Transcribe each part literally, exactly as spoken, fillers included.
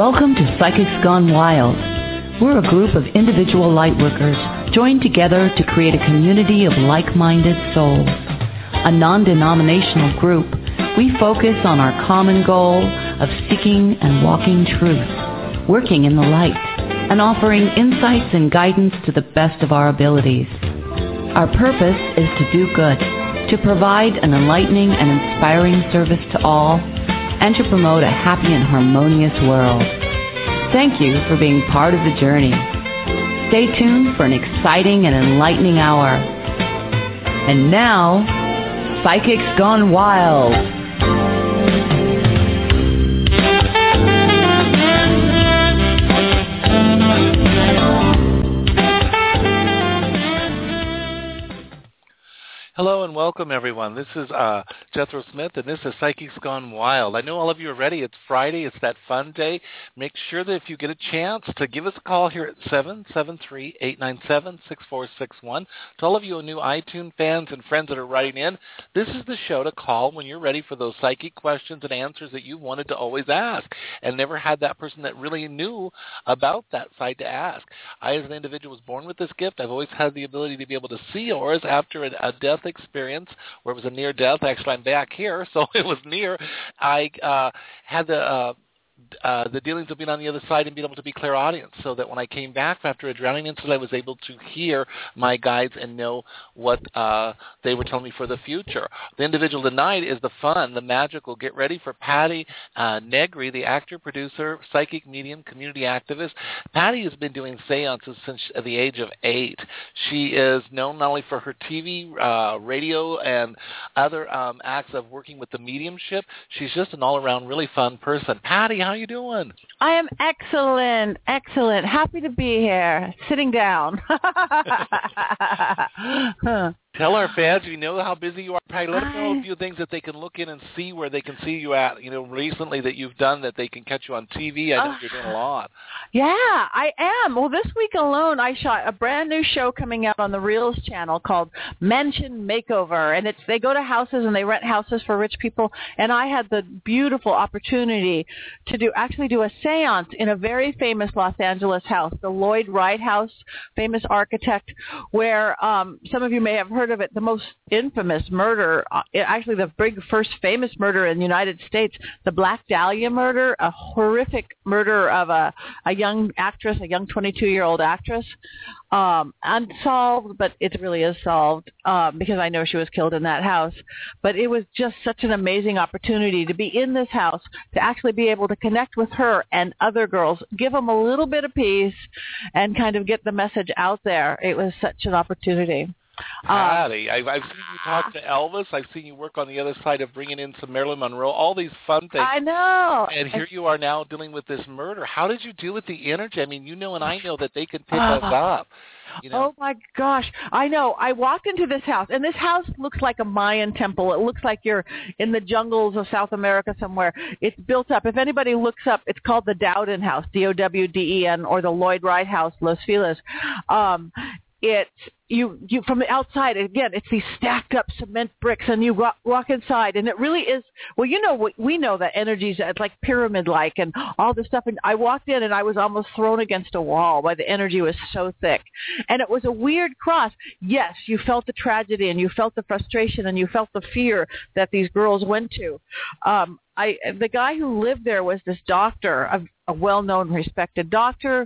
Welcome to Psychics Gone Wild. We're a group of individual lightworkers joined together to create a community of like-minded souls. A non-denominational group, we focus on our common goal of seeking and walking truth, working in the light, and offering insights and guidance to the best of our abilities. Our purpose is to do good, to provide an enlightening and inspiring service to all, and to promote a happy and harmonious world. Thank you for being part of the journey. Stay tuned for an exciting and enlightening hour. And now, Psychics Gone Wild. Hello and welcome, everyone. This is uh, Jethro Smith, and this is Psychics Gone Wild. I know all of you are ready. It's Friday. It's that fun day. Make sure that if you get a chance to give us a call here at seven seven three, eight nine seven, six four six one. To all of you new iTunes fans and friends that are writing in, this is the show to call when you're ready for those psychic questions and answers that you wanted to always ask and never had that person that really knew about that side to ask. I, as an individual, was born with this gift. I've always had the ability to be able to see auras after a, a death experience where it was a near death. Actually, I'm back here, so it was near. I uh, had the uh, uh, the dealings of being on the other side and being able to be clairaudient, so that when I came back after a drowning incident, I was able to hear my guides and know what uh, they were telling me for the future. The individual tonight is the fun, the magical. Get ready for Patty uh, Negri, the actor, producer, psychic medium, community activist. Patty has been doing seances since the age of eight. She is known not only for her T V, uh, radio, and other um, acts of working with the mediumship. She's just an all-around really fun person. Patty, how are you doing? I am excellent, excellent. Happy to be here, sitting down. Tell our fans, you know how busy you are. Patty, let them know a few things that they can look in and see where they can see you at, you know, recently that you've done that they can catch you on T V. I know uh, you're doing a lot. Yeah, I am. Well, this week alone, I shot a brand new show coming out on the Reels channel called Mansion Makeover. And it's they go to houses and they rent houses for rich people. And I had the beautiful opportunity to do actually do a seance in a very famous Los Angeles house, the Lloyd Wright House, famous architect, where um, some of you may have heard of it, the most infamous murder, uh, actually the big first famous murder in the United States, the Black Dahlia murder, a horrific murder of a, a young actress, a young twenty-two-year-old actress, um, unsolved, but it really is solved um, because I know she was killed in that house. But it was just such an amazing opportunity to be in this house, to actually be able to connect with her and other girls, give them a little bit of peace, and kind of get the message out there. It was such an opportunity. Patty, I've, I've seen you talk to Elvis. I've seen you work on the other side of bringing in some Marilyn Monroe, all these fun things. I know. And here you are now dealing with this murder. How did you deal with the energy? I mean, you know and I know that they can pick us up. You know? Oh, my gosh. I know. I walked into this house, and this house looks like a Mayan temple. It looks like you're in the jungles of South America somewhere. It's built up. If anybody looks up, it's called the Dowden House, D O W D E N, or the Lloyd Wright House, Los Feliz. Um, It's you, you from the outside, again, it's these stacked up cement bricks, and you walk, walk inside, and it really is, well, you know, we know that energies, it's like pyramid-like and all this stuff, and I walked in, and I was almost thrown against a wall why the energy was so thick, and it was a weird cross. Yes, you felt the tragedy, and you felt the frustration, and you felt the fear that these girls went to. Um, I, the guy who lived there was this doctor, a, a well-known, respected doctor,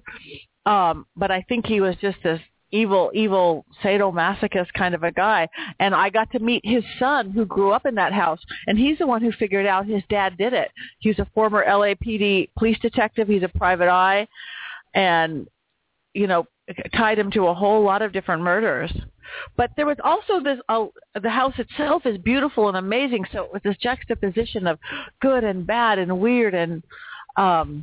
um, but I think he was just this evil, evil sadomasochist kind of a guy. And I got to meet his son who grew up in that house. And he's the one who figured out his dad did it. He's a former L A P D police detective. He's a private eye. And, you know, tied him to a whole lot of different murders. But there was also this, uh, the house itself is beautiful and amazing. So it was this juxtaposition of good and bad and weird and, um,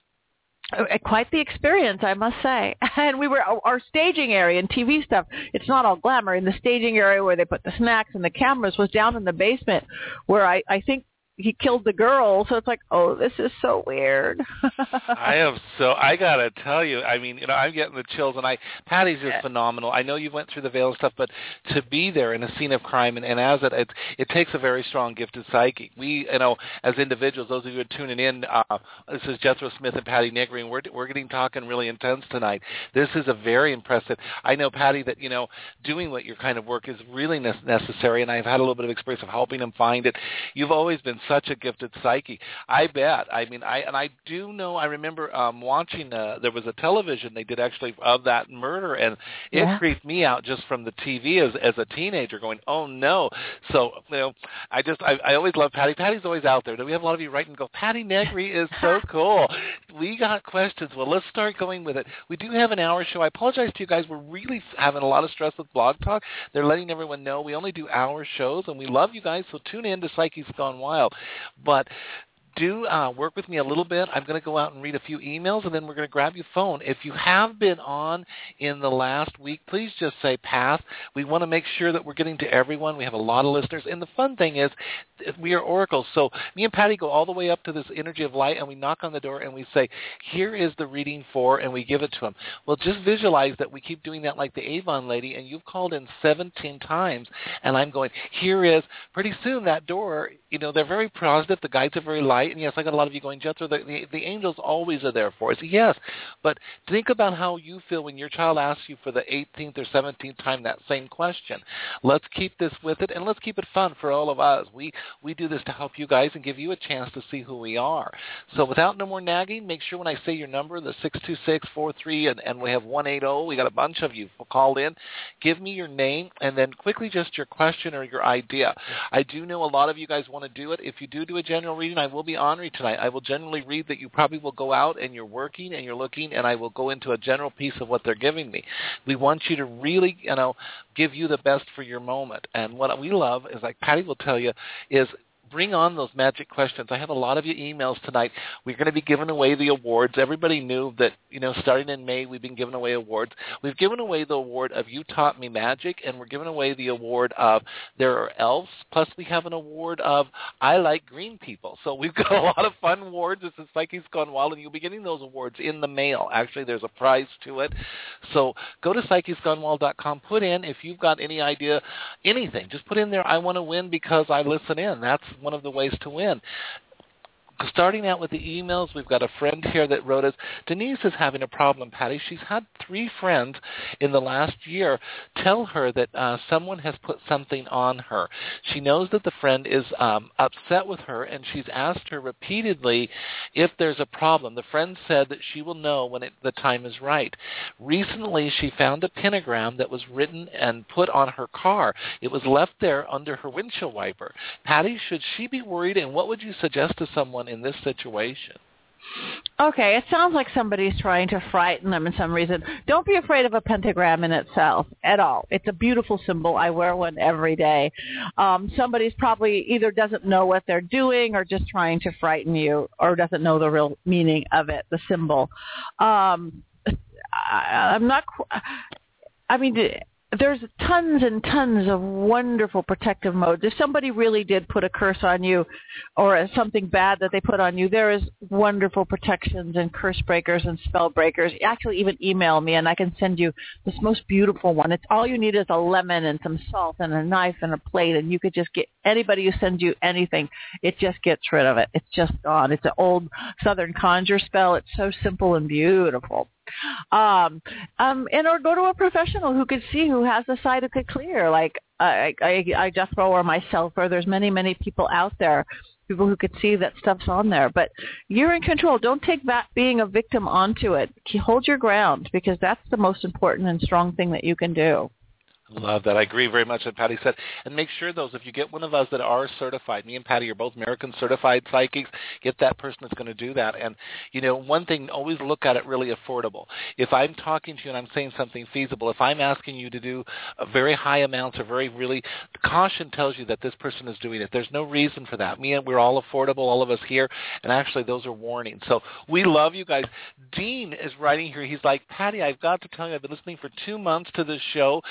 quite the experience, I must say. And we were, our staging area and T V stuff, it's not all glamour. In the staging area where they put the snacks and the cameras was down in the basement where I, I think he killed the girl. So it's like, oh, this is so weird. I am so, I got to tell you, I mean, you know, I'm getting the chills, and I, Patty's just phenomenal. I know you went through the veil stuff, but to be there in a scene of crime, and, and as it, it, it takes a very strong, gifted psychic. We, you know, as individuals, those of you who are tuning in, uh, this is Jethro Smith and Patty Negri, and we're, we're getting talking really intense tonight. This is a very impressive, I know, Patty, that, you know, doing what your kind of work is really ne- necessary, and I've had a little bit of experience of helping them find it. You've always been such a gifted psyche. I bet. I mean, I and I do know, I remember um, watching, uh, there was a television they did actually of that murder, and it yeah. creeped me out just from the T V as as a teenager going, oh, no. So, you know, I just, I, I always love Patty. Patty's always out there. We have a lot of you write and go, Patty Negri is so cool. We got questions. Well, let's start going with it. We do have an hour show. I apologize to you guys. We're really having a lot of stress with Blog Talk. They're letting everyone know we only do hour shows, and we love you guys, so tune in to Psyche's Gone Wild. But do uh, work with me a little bit. I'm going to go out and read a few emails, and then we're going to grab your phone. If you have been on in the last week, please just say pass. We want to make sure that we're getting to everyone. We have a lot of listeners, and the fun thing is we are oracles. So me and Patty go all the way up to this energy of light, and we knock on the door, and we say, here is the reading for, and we give it to them. Well, just visualize that we keep doing that like the Avon lady, and you've called in seventeen times, and I'm going, here is, pretty soon that door, you know, they're very positive. The guides are very light. And yes, I got a lot of you going, Jethro, the, the, the angels always are there for us. Yes, but think about how you feel when your child asks you for the eighteenth or seventeenth time that same question. Let's keep this with it, and let's keep it fun for all of us. We we do this to help you guys and give you a chance to see who we are. So without no more nagging, make sure when I say your number, the six two six, four three, and, and we have one eight zero, we got a bunch of you called in. Give me your name, and then quickly just your question or your idea. I do know a lot of you guys want to do it. If you do do a general reading, I will be honoring tonight. I will generally read that you probably will go out and you're working and you're looking, and I will go into a general piece of what they're giving me. We want you to really, you know, give you the best for your moment. And what we love is, like Patty will tell you, is bring on those magic questions. I have a lot of your emails tonight. We're going to be giving away the awards. Everybody knew that, you know, starting in May, we've been giving away awards. We've given away the award of You Taught Me Magic, and we're giving away the award of There Are Elves, plus we have an award of I Like Green People. So we've got a lot of fun awards. This is Psyche's Gone Wild, and you'll be getting those awards in the mail. Actually, there's a prize to it. So go to psyches gone wild dot com. Put in, if you've got any idea, anything, just put in there, I want to win because I listen in. That's one of the ways to win. Starting out with the emails, we've got a friend here that wrote us, Denise is having a problem, Patty. She's had three friends in the last year tell her that uh, someone has put something on her. She knows that the friend is um, upset with her, and she's asked her repeatedly if there's a problem. The friend said that she will know when it, the time is right. Recently, she found a pentagram that was written and put on her car. It was left there under her windshield wiper. Patty, should she be worried, and what would you suggest to someone in this situation? Okay, it sounds like somebody's trying to frighten them in some reason. Don't be afraid of a pentagram in itself at all. It's a beautiful symbol. I wear one every day. Um, somebody's probably either doesn't know what they're doing or just trying to frighten you, or doesn't know the real meaning of it, the symbol. Um, I, I'm not, I mean, there's tons and tons of wonderful protective modes. If somebody really did put a curse on you or something bad that they put on you, there is wonderful protections and curse breakers and spell breakers. Actually, even email me and I can send you this most beautiful one. It's all you need is a lemon and some salt and a knife and a plate, and you could just get anybody who sends you anything. It just gets rid of it. It's just gone. It's an old Southern conjure spell. It's so simple and beautiful. Um, um, and or go to a professional who could see, who has the side who could clear, like I, I, I Jethro or myself, or there's many, many people out there, people who could see that stuff's on there. But you're in control. Don't take that being a victim onto it. Hold your ground, because that's the most important and strong thing that you can do. Love that. I agree very much with Patty said. And make sure those, if you get one of us that are certified, me and Patty are both American certified psychics, get that person that's going to do that. And, you know, one thing, always look at it really affordable. If I'm talking to you and I'm saying something feasible, if I'm asking you to do a very high amounts or very really, caution tells you that this person is doing it. There's no reason for that. Me and we're all affordable, all of us here, and actually those are warnings. So we love you guys. Dean is writing here. He's like, Patty, I've got to tell you, I've been listening for two months to this show. You and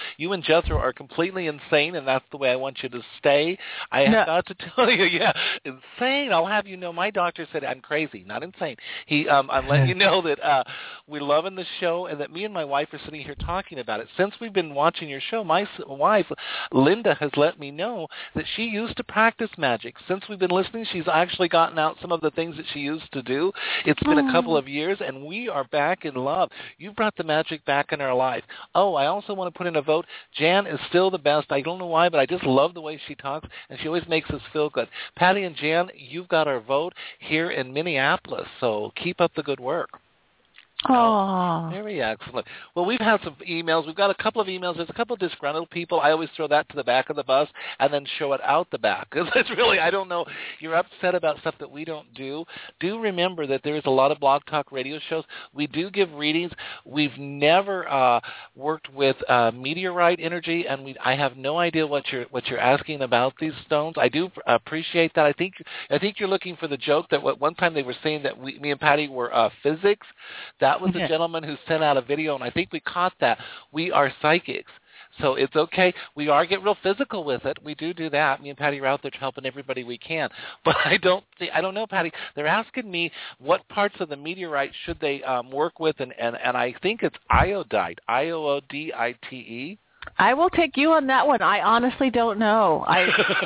Jethro are completely insane, and that's the way I want you to stay. I have no. got to tell you, yeah, insane. I'll have you know, my doctor said I'm crazy, not insane. He, um, I'm letting you know that uh, we're loving the show, and that me and my wife are sitting here talking about it. Since we've been watching your show, my wife, Linda, has let me know that she used to practice magic. Since we've been listening, she's actually gotten out some of the things that she used to do. It's been a couple of years, and we are back in love. You brought the magic back in our life. Oh, I also want to put in a vote. Jan is still the best. I don't know why, but I just love the way she talks, and she always makes us feel good. Patty and Jan, you've got our vote here in Minneapolis, so keep up the good work. Oh, very excellent. Well, we've had some emails. We've got a couple of emails. There's a couple of disgruntled people. I always throw that to the back of the bus and then show it out the back. Because it's really, I don't know, you're upset about stuff that we don't do. Do remember that there is a lot of Blog Talk radio shows. We do give readings. We've never uh, worked with uh, meteorite energy, and we, I have no idea what you're what you're asking about these stones. I do appreciate that. I think I think you're looking for the joke that what, one time they were saying that we, me and Patty were uh, physics. That That was the gentleman who sent out a video, and I think we caught that. We are psychics, so it's okay. We are get real physical with it. We do do that. Me and Patty are out there helping everybody we can. But I don't think, I don't know, Patty. They're asking me what parts of the meteorite should they um, work with, and, and, and I think it's iodide, I O O D I T E. I will take you on that one. I honestly don't know. I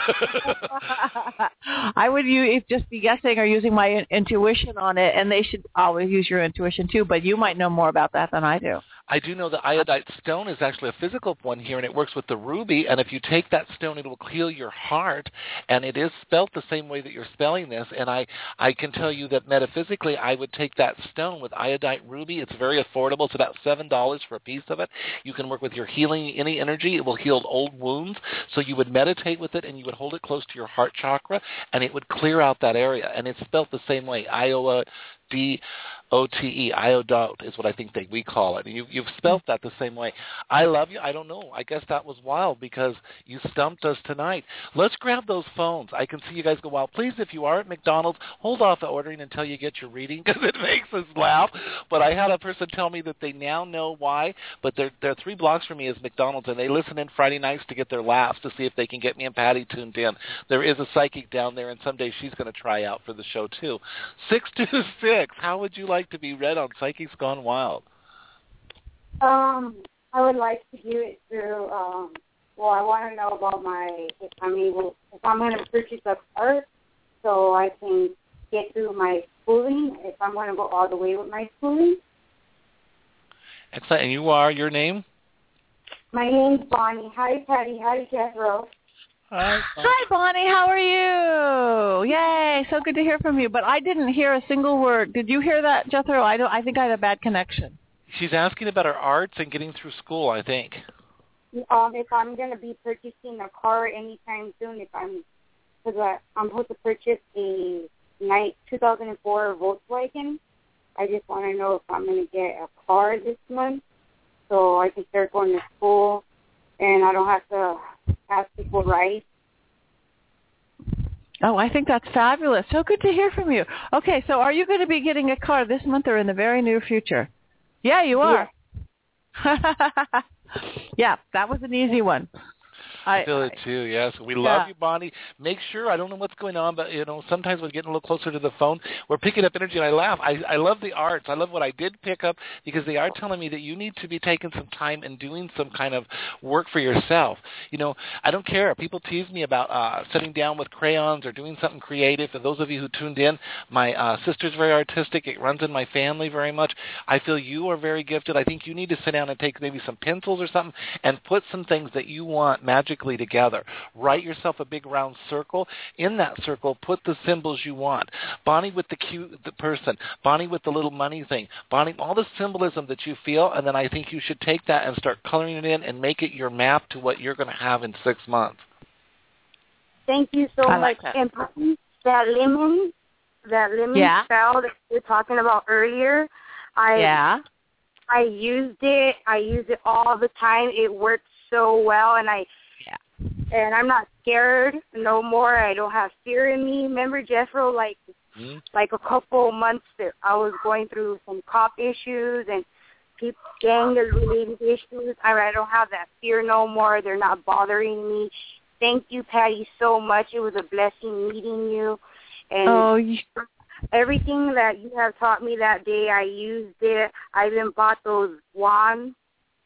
I would you if just be guessing or using my in- intuition on it, and they should always use your intuition too. But you might know more about that than I do. I do know the iodite stone is actually a physical one here, and it works with the ruby. And if you take that stone, it will heal your heart. And it is spelt the same way that you're spelling this. And I, I can tell you that metaphysically, I would take that stone with iodite ruby. It's very affordable. It's about seven dollars for a piece of it. You can work with your healing, any energy. It will heal old wounds. So you would meditate with it, and you would hold it close to your heart chakra, and it would clear out that area. And it's spelt the same way, I O D O T E, iodot is what I think they, we call it. And you, you've spelled that the same way. I love you. I don't know. I guess that was wild because you stumped us tonight. Let's grab those phones. I can see you guys go wild. Please, if you are at McDonald's, hold off ordering until you get your reading because it makes us laugh. But I had a person tell me that they now know why, but they're, they're three blocks from me is McDonald's, and they listen in Friday nights to get their laughs to see if they can get me and Patty tuned in. There is a psychic down there, and someday she's going to try out for the show too. six two six, how would you like to be read on Psychics Gone Wild? Um, I would like to do it through, um, well, I want to know about my, if I'm able, if I'm going to purchase a car so I can get through my schooling, if I'm going to go all the way with my schooling. Excellent. And you are, your name? My name's Bonnie. Hi, Patty. Hi, Jethro. Hi, Hi, Bonnie. How are you? Yay! So good to hear from you. But I didn't hear a single word. Did you hear that, Jethro? I don't. I think I had a bad connection. She's asking about her arts and getting through school, I think. Um, if I'm going to be purchasing a car anytime soon, if I'm, because I'm supposed to purchase a night two thousand four Volkswagen. I just want to know if I'm going to get a car this month so I can start going to school and I don't have to ask people right. Oh, I think that's fabulous. So good to hear from you. Okay, so are you going to be getting a car this month or in the very near future? Yeah, you are. Yeah, yeah, that was an easy one. I feel it too, yes. We love yeah. you, Bonnie. Make sure, I don't know what's going on, but, you know, sometimes we're getting a little closer to the phone. We're picking up energy, and I laugh. I, I love the arts. I love what I did pick up because they are telling me that you need to be taking some time and doing some kind of work for yourself. You know, I don't care. People tease me about uh, sitting down with crayons or doing something creative. For those of you who tuned in, my uh, sister's very artistic. It runs in my family very much. I feel you are very gifted. I think you need to sit down and take maybe some pencils or something and put some things that you want magically together. Write yourself a big round circle. In that circle, put the symbols you want. Bonnie with the cute the person. Bonnie with the little money thing. Bonnie, all the symbolism that you feel, and then I think you should take that and start coloring it in and make it your map to what you're going to have in six months. Thank you so I much. like that. And that lemon, that lemon yeah. spell that you were talking about earlier, I yeah. I used it. I use it all the time. It works so well, and I yeah. and I'm not scared no more. I don't have fear in me. Remember, Jethro, like mm-hmm. like a couple months that I was going through some cop issues, and keep gang-related issues. I, I don't have that fear no more. They're not bothering me. Thank you, Patty, so much. It was a blessing meeting you. And oh, you... everything that you have taught me that day, I used it. I even bought those wands,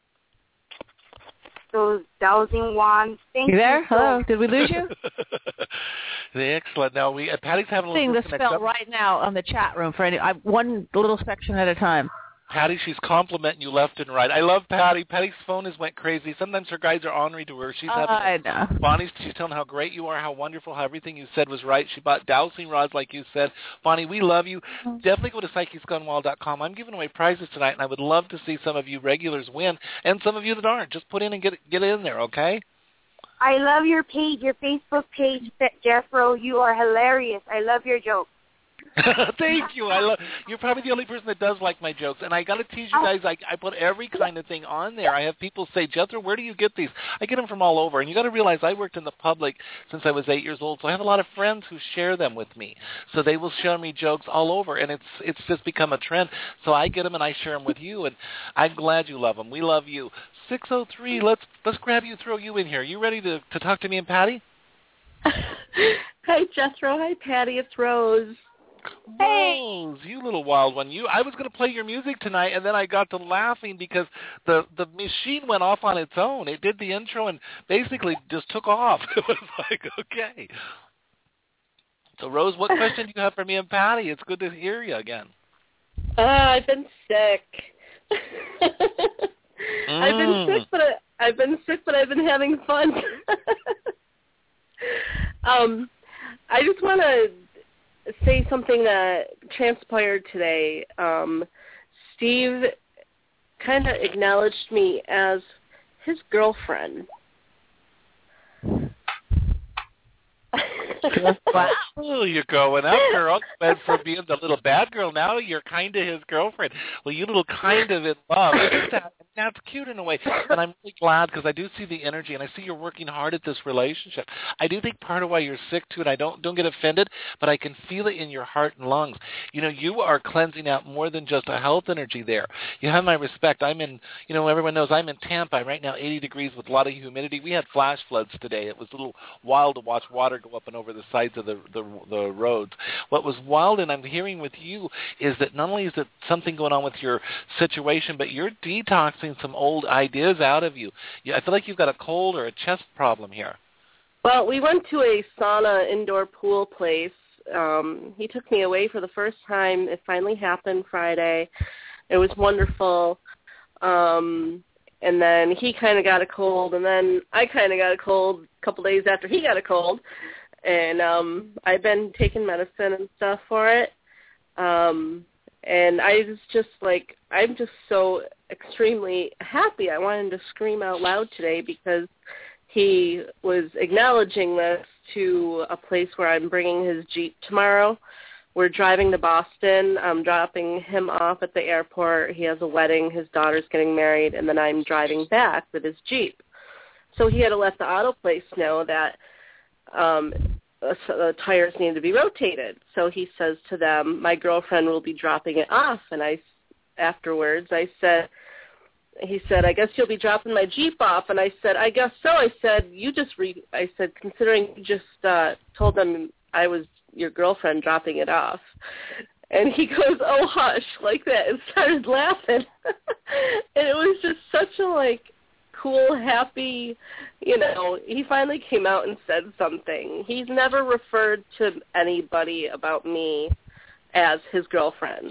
those dowsing wands. Thank you. You there? so Hello? Did we lose you? Excellent. Now, we, uh, Patty's having a Seeing little the spell right now on the chat room for any, I, one little section at a time. Patty, she's complimenting you left and right. I love Patty. Patty's phone has went crazy. Sometimes her guides are ornery to her. She's having. Uh, I know. Bonnie's she's telling how great you are, how wonderful, how everything you said was right. She bought dowsing rods, like you said. Bonnie, we love you. Mm-hmm. Definitely go to psychics gone wild dot com. I'm giving away prizes tonight, and I would love to see some of you regulars win, and some of you that aren't. Just put in and get get in there, okay? I love your page, your Facebook page, Jethro. You are hilarious. I love your jokes. Thank you. I love. You're probably the only person that does like my jokes, and I got to tease you guys. I, I put every kind of thing on there. I have people say, Jethro, where do you get these? I get them from all over, and you got to realize I worked in the public since I was eight years old, so I have a lot of friends who share them with me. So they will share me jokes all over, and it's it's just become a trend. So I get them and I share them with you, and I'm glad you love them. We love you. six oh three. Let's let's grab you, throw you in here. You ready to to talk to me and Patty? Hi, Jethro. Hi, Patty. It's Rose. Rose, you little wild one. You I was going to play your music tonight, and then I got to laughing because the the machine went off on its own. It did the intro and basically just took off. It was like, okay. So, Rose, what question do you have for me and Patty? It's good to hear you again. Uh, I've been sick. mm. I've been sick, but I, I've been sick, but I've been having fun. um, I just want to say something that transpired today. Um, Steve kind of acknowledged me as his girlfriend. Wow, you're going up, girl. But for being the little bad girl, now you're kind of his girlfriend. Well, you little kind of in love. That's cute in a way, and I'm really glad because I do see the energy, and I see you're working hard at this relationship. I do think part of why you're sick too, and I don't don't get offended, but I can feel it in your heart and lungs. You know, you are cleansing out more than just a health energy there. You have my respect. I'm in, you know, everyone knows I'm in Tampa right now, eighty degrees with a lot of humidity. We had flash floods today. It was a little wild to watch water go up and over the sides of the the, the roads. What was wild, and I'm hearing with you, is that not only is it something going on with your situation, but you're detoxing some old ideas out of you. you. I feel like you've got a cold or a chest problem here. Well, we went to a sauna indoor pool place. Um, he took me away for the first time. It finally happened Friday. It was wonderful. Um, and then he kind of got a cold, and then I kind of got a cold a couple days after he got a cold. And um, I've been taking medicine and stuff for it. Um, and I was just like, I'm just so extremely happy. I wanted to scream out loud today because he was acknowledging this to a place where I'm bringing his Jeep tomorrow. We're driving to Boston. I'm dropping him off at the airport. He has a wedding. His daughter's getting married, and then I'm driving back with his Jeep. So he had to let the auto place know that um, uh, the tires need to be rotated. So he says to them, my girlfriend will be dropping it off. And I, afterwards, I said, he said, I guess you'll be dropping my Jeep off. And I said, I guess so. I said, you just, re-, I said, considering you just uh, told them I was your girlfriend dropping it off. And he goes, oh, hush, like that, and started laughing. And it was just such a, like, cool, happy, you know, he finally came out and said something. He's never referred to anybody about me as his girlfriend.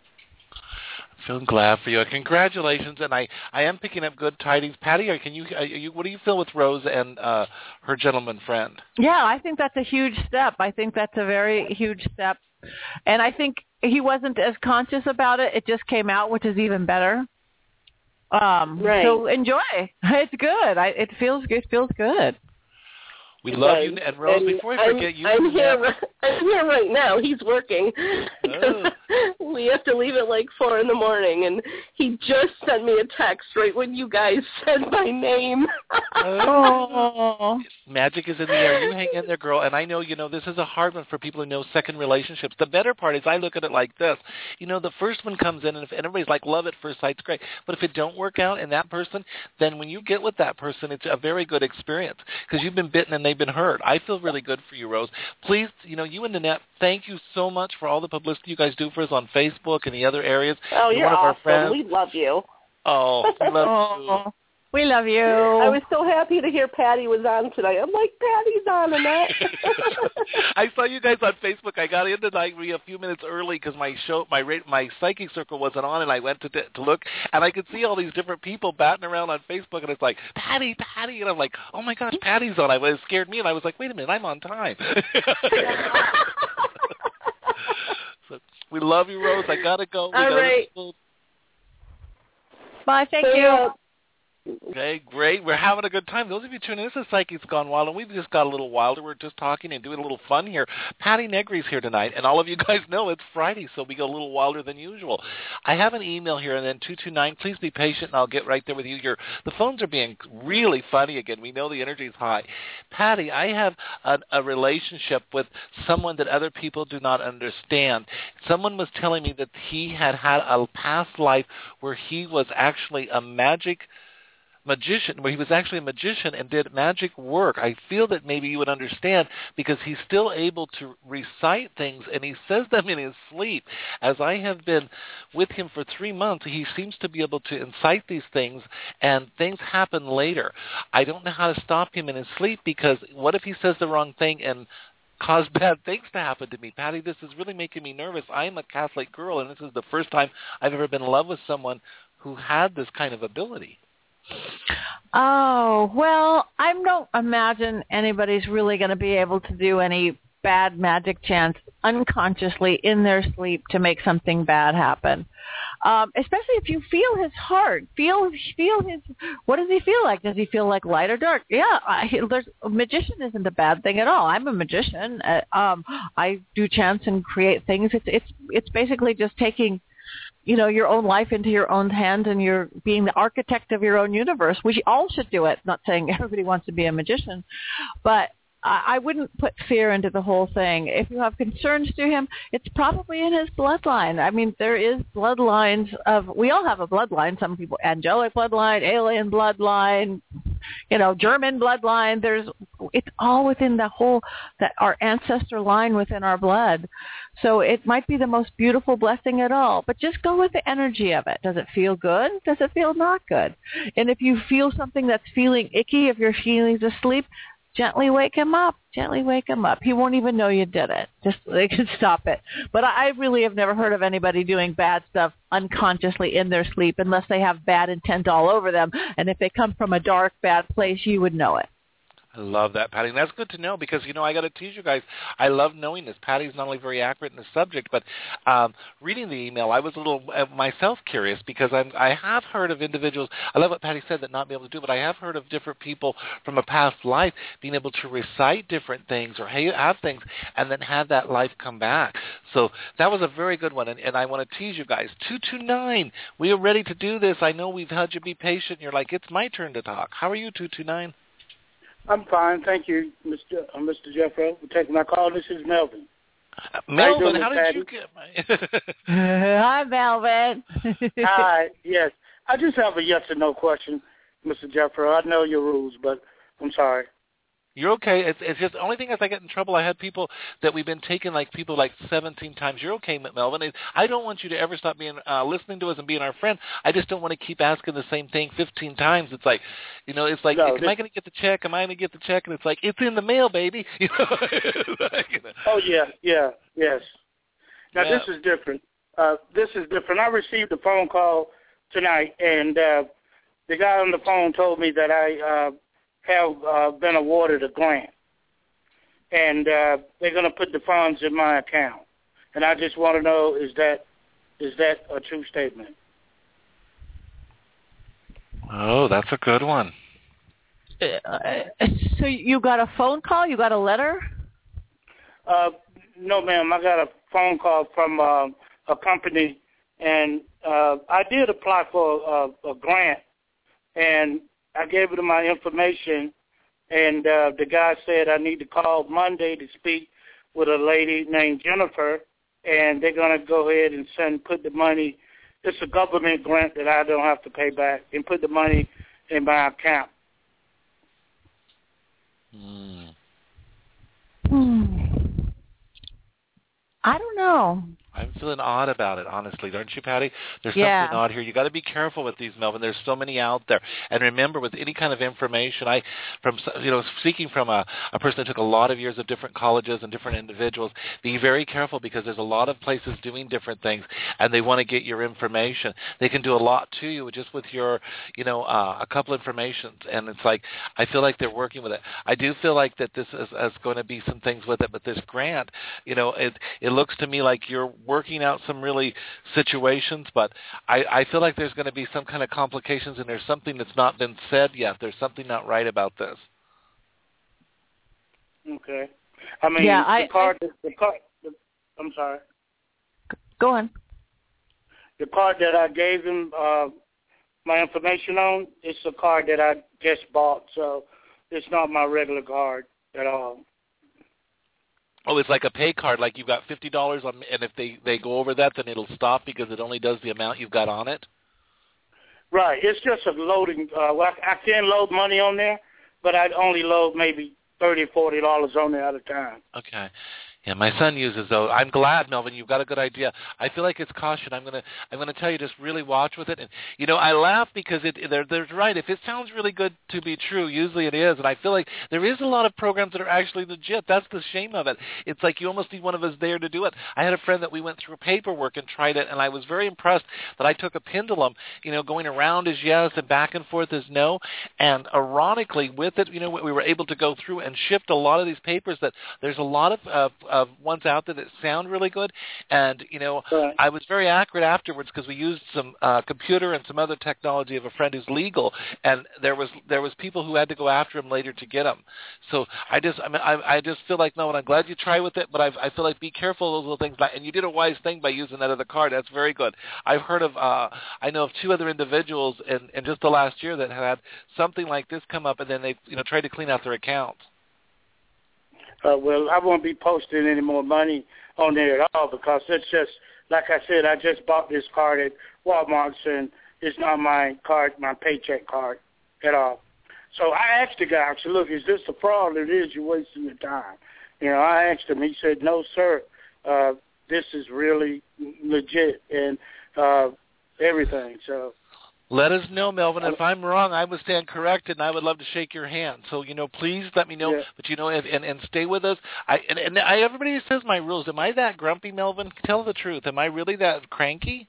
I'm so glad for you. Congratulations, and I, I am picking up good tidings. Patty, can you, are you what do you feel with Rose and uh, her gentleman friend? Yeah, I think that's a huge step. I think that's a very huge step. And I think he wasn't as conscious about it. It just came out, which is even better. Um, right. So enjoy. It's good. I, it feels it feels good. We love you, and Rose. And before I forget, I'm, you. I'm here. I'm here right now. He's working. Oh. We have to leave at like four in the morning, and he just sent me a text right when you guys said my name. Oh. Magic is in the air. You hang in there, girl. And I know, you know, this is a hard one for people who know second relationships. The better part is I look at it like this. You know, the first one comes in, and if and everybody's like, love at first sight, it's great. But if it don't work out in that person, then when you get with that person, it's a very good experience because you've been bitten and they've been hurt. I feel really good for you, Rose. Please, you know, you and Nanette, thank you so much for all the publicity you guys do for us on Facebook and the other areas. Oh, you're, you're one of awesome. Our friends. We love you. Oh, we love you. We love you. I was so happy to hear Patty was on tonight. I'm like, Patty's on, Annette. I saw you guys on Facebook. I got in tonight a few minutes early because my show, my my psychic circle wasn't on, and I went to to look, and I could see all these different people batting around on Facebook, and it's like, Patty, Patty, and I'm like, oh my gosh, Patty's on. I was scared me, and I was like, wait a minute, I'm on time. So, we love you, Rose. I gotta go. We all gotta right. go. Bye. Thank So, you. uh, Okay, great. We're having a good time. Those of you tuning in, this is Psychics Gone Wild, and we've just got a little wilder. We're just talking and doing a little fun here. Patty Negri's here tonight, and all of you guys know it's Friday, so we go a little wilder than usual. I have an email here, and then two two nine, please be patient, and I'll get right there with you. Your, the phones are being really funny again. We know the energy is high. Patty, I have a, a relationship with someone that other people do not understand. Someone was telling me that he had had a past life where he was actually a magic magician, where he was actually a magician and did magic work. I feel that maybe you would understand because he's still able to recite things, and he says them in his sleep. As I have been with him for three months, he seems to be able to incite these things, and things happen later. I don't know how to stop him in his sleep because what if he says the wrong thing and cause bad things to happen to me? Patty, this is really making me nervous. I'm a Catholic girl, and this is the first time I've ever been in love with someone who had this kind of ability. Oh, well, I don't imagine anybody's really going to be able to do any bad magic chants unconsciously in their sleep to make something bad happen. Um, especially if you feel his heart, feel feel his. What does he feel like? Does he feel like light or dark? Yeah, I, there's a magician isn't a bad thing at all. I'm a magician. Uh, um, I do chants and create things. It's it's it's basically just taking, you know, your own life into your own hands, and you're being the architect of your own universe. We all should do it. Not saying everybody wants to be a magician, but I wouldn't put fear into the whole thing. If you have concerns to him, it's probably in his bloodline. I mean, there is bloodlines of, we all have a bloodline. Some people, angelic bloodline, alien bloodline, you know, German bloodline. There's, it's all within the whole, that our ancestor line within our blood. So it might be the most beautiful blessing at all, but just go with the energy of it. Does it feel good? Does it feel not good? And if you feel something that's feeling icky, if your feeling's asleep, gently wake him up. Gently wake him up. He won't even know you did it. Just they can stop it. But I really have never heard of anybody doing bad stuff unconsciously in their sleep unless they have bad intent all over them. And if they come from a dark, bad place, you would know it. I love that, Patty. And that's good to know because, you know, I got to tease you guys. I love knowing this. Patty's not only very accurate in the subject, but um, reading the email, I was a little uh, myself curious because I'm, I have heard of individuals. I love what Patty said, that not be able to do, but I have heard of different people from a past life being able to recite different things or have things and then have that life come back. So that was a very good one, and, and I want to tease you guys. two two nine, we are ready to do this. I know we've had you be patient. You're like, it's my turn to talk. How are you, two two nine? I'm fine, thank you, Mister Uh, Mister Jeffro, for taking my call. This is Melvin. Uh, Melvin, how, how did Patty? you get my... Hi, Melvin. Hi, yes. I just have a yes or no question, Mister Jeffro. I know your rules, but I'm sorry. You're okay. It's, it's just the only thing is I get in trouble. I had people that we've been taking like people like seventeen times. You're okay, Melvin. It, I don't want you to ever stop being uh, listening to us and being our friend. I just don't want to keep asking the same thing fifteen times. It's like, you know, it's like, no, am this... I going to get the check? Am I going to get the check? And it's like, it's in the mail, baby. You know? Like, you know. Oh yeah, yeah, yes. Now yeah. this is different. Uh, this is different. I received a phone call tonight, and uh, the guy on the phone told me that I. Uh, have uh, been awarded a grant, and uh, they're going to put the funds in my account. And I just want to know, is that is that a true statement? Oh, that's a good one. Uh, so you got a phone call? You got a letter? Uh, no, ma'am. I got a phone call from uh, a company, and uh, I did apply for a, a grant, and I gave him my information, and uh, the guy said I need to call Monday to speak with a lady named Jennifer, and they're going to go ahead and send put the money. It's a government grant that I don't have to pay back, and put the money in my account. Mm. Hmm. I don't know. I'm feeling odd about it, honestly, aren't you, Patty? There's yeah. something odd here. You got to be careful with these, Melvin. There's so many out there. And remember, with any kind of information, I, from you know, speaking from a, a person that took a lot of years of different colleges and different individuals, be very careful because there's a lot of places doing different things, and they want to get your information. They can do a lot to you just with your, you know, uh, a couple informations. And it's like, I feel like they're working with it. I do feel like that this is, is going to be some things with it, but this grant, you know, it it looks to me like you're working out some really situations, but I, I feel like there's going to be some kind of complications, and there's something that's not been said yet. There's something not right about this. Okay. I mean, yeah, the I, card, I, the card, the, I'm sorry. Go on. The card that I gave him uh, my information on, it's a card that I just bought, so it's not my regular card at all. Oh, it's like a pay card, like you've got fifty dollars on, and if they, they go over that, then it'll stop because it only does the amount you've got on it? Right. It's just a loading. Uh, well, I, I can load money on there, but I'd only load maybe thirty dollars, forty dollars on there at a time. Okay. Yeah, my son uses those. I'm glad, Melvin, you've got a good idea. I feel like it's caution. I'm gonna I'm gonna tell you, just really watch with it. And you know, I laugh because it they're they're right. If it sounds really good to be true, usually it is. And I feel like there is a lot of programs that are actually legit. That's the shame of it. It's like you almost need one of us there to do it. I had a friend that we went through paperwork and tried it, and I was very impressed that I took a pendulum, you know, going around as yes and back and forth as no. And ironically, with it, you know, we were able to go through and shift a lot of these papers. That there's a lot of uh, of ones out there that sound really good, and you know, right. I was very accurate afterwards because we used some uh, computer and some other technology of a friend who's legal, and there was there was people who had to go after him later to get them. So I just I mean I, I just feel like no, and I'm glad you try with it, but I I feel like be careful of those little things. And you did a wise thing by using that other card. That's very good. I've heard of uh, I know of two other individuals in, in just the last year that had something like this come up, and then they you know tried to clean out their accounts. Uh, well, I won't be posting any more money on there at all because it's just, like I said, I just bought this card at Walmart, and it's not my card, my paycheck card at all. So I asked the guy, I said, look, is this a fraud or it is? You're wasting your time. You know, I asked him. He said, no, sir, uh, this is really legit and uh, everything. So. Let us know, Melvin. If I'm wrong, I would stand corrected, and I would love to shake your hand. So, you know, please let me know. Yeah. But, you know, and, and, and stay with us. I And, and I, everybody says my rules. Am I that grumpy, Melvin? Tell the truth. Am I really that cranky?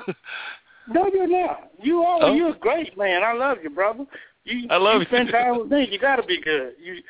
No, you're not. You are. Oh. You're a great man. I love you, brother. You, I love you. you. Spend time with me. You got to be good. You,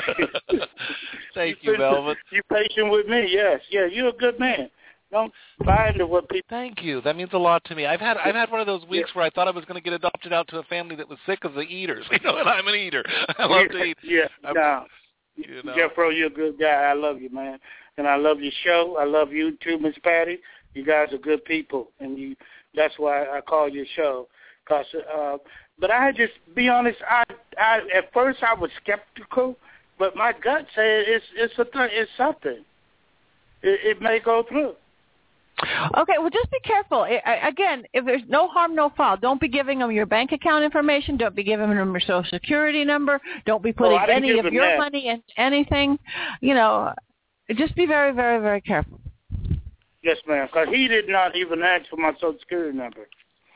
Thank you, you, Melvin. You're patient with me. Yes. Yeah, you're a good man. Don't buy into what people. Thank you. That means a lot to me. I've had I've had one of those weeks yeah. where I thought I was going to get adopted out to a family that was sick of the eaters. You know, and I'm an eater. I love yeah, to eat. Yeah. I'm, No. You know. Jeffro, you're a good guy. I love you, man. And I love your show. I love you too, Miss Patty. You guys are good people, and you. That's why I call your show. Cause, uh, but I just be honest. I, I at first I was skeptical, but my gut said it's it's a th- it's something. It, it may go through. Okay, well, just be careful. I, I, again, if there's no harm, no foul. Don't be giving them your bank account information. Don't be giving them your Social Security number. Don't be putting oh, any of your that. money in anything. You know, just be very, very, very careful. Yes, ma'am, because he did not even ask for my Social Security number.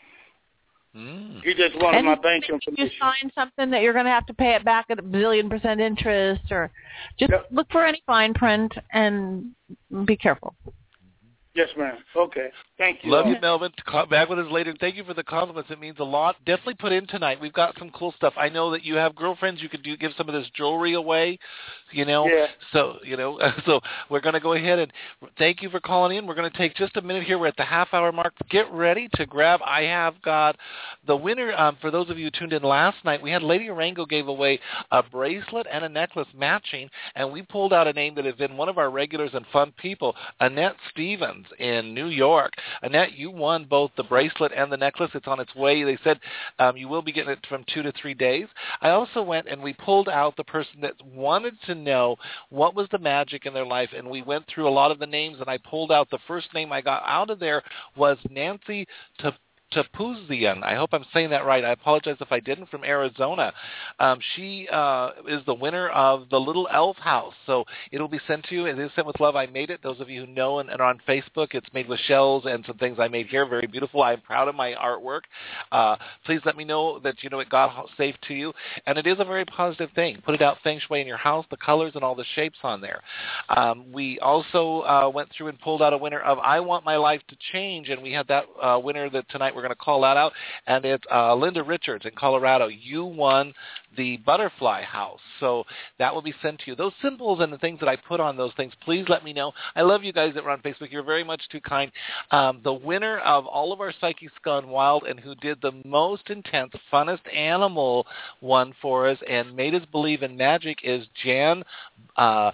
Mm. He just wanted and my bank you information. You sign something that you're going to have to pay it back at a billion percent interest, or just yep. look for any fine print and be careful. Yes, ma'am. Okay. Thank you. Love all. you, Melvin. Call back with us later. Thank you for the compliments. It means a lot. Definitely put in tonight. We've got some cool stuff. I know that you have girlfriends. You could do give some of this jewelry away, you know. Yeah. So, you know, so we're going to go ahead and thank you for calling in. We're going to take just a minute here. We're at the half-hour mark. Get ready to grab. I have got the winner. Um, for those of you who tuned in last night, we had Lady Arango gave away a bracelet and a necklace matching, and we pulled out a name that has been one of our regulars and fun people, Annette Stevens. in New York. Annette, you won both the bracelet and the necklace. It's on its way. They said um, you will be getting it from two to three days. I also went and we pulled out the person that wanted to know what was the magic in their life, and we went through a lot of the names, and I pulled out the first name I got out of there was Nancy Tap- Tapuzian. I hope I'm saying that right. I apologize if I didn't, from Arizona. Um, she uh, is the winner of the Little Elf House. So it'll be sent to you. It is sent with love. I made it. Those of you who know and, and are on Facebook, it's made with shells and some things I made here. Very beautiful. I'm proud of my artwork. Uh, please let me know that you know it got safe to you. And it is a very positive thing. Put it out feng shui in your house, the colors and all the shapes on there. Um, we also uh, went through and pulled out a winner of I Want My Life to Change, and we had that uh, winner that tonight we're going to call that out, and it's uh, Linda Richards in Colorado. You won the Butterfly House, so that will be sent to you. Those symbols and the things that I put on those things, please let me know. I love you guys that were on Facebook. You're very much too kind. Um, the winner of all of our Psychics Gone Wild and who did the most intense, funnest animal one for us and made us believe in magic is Jan uh,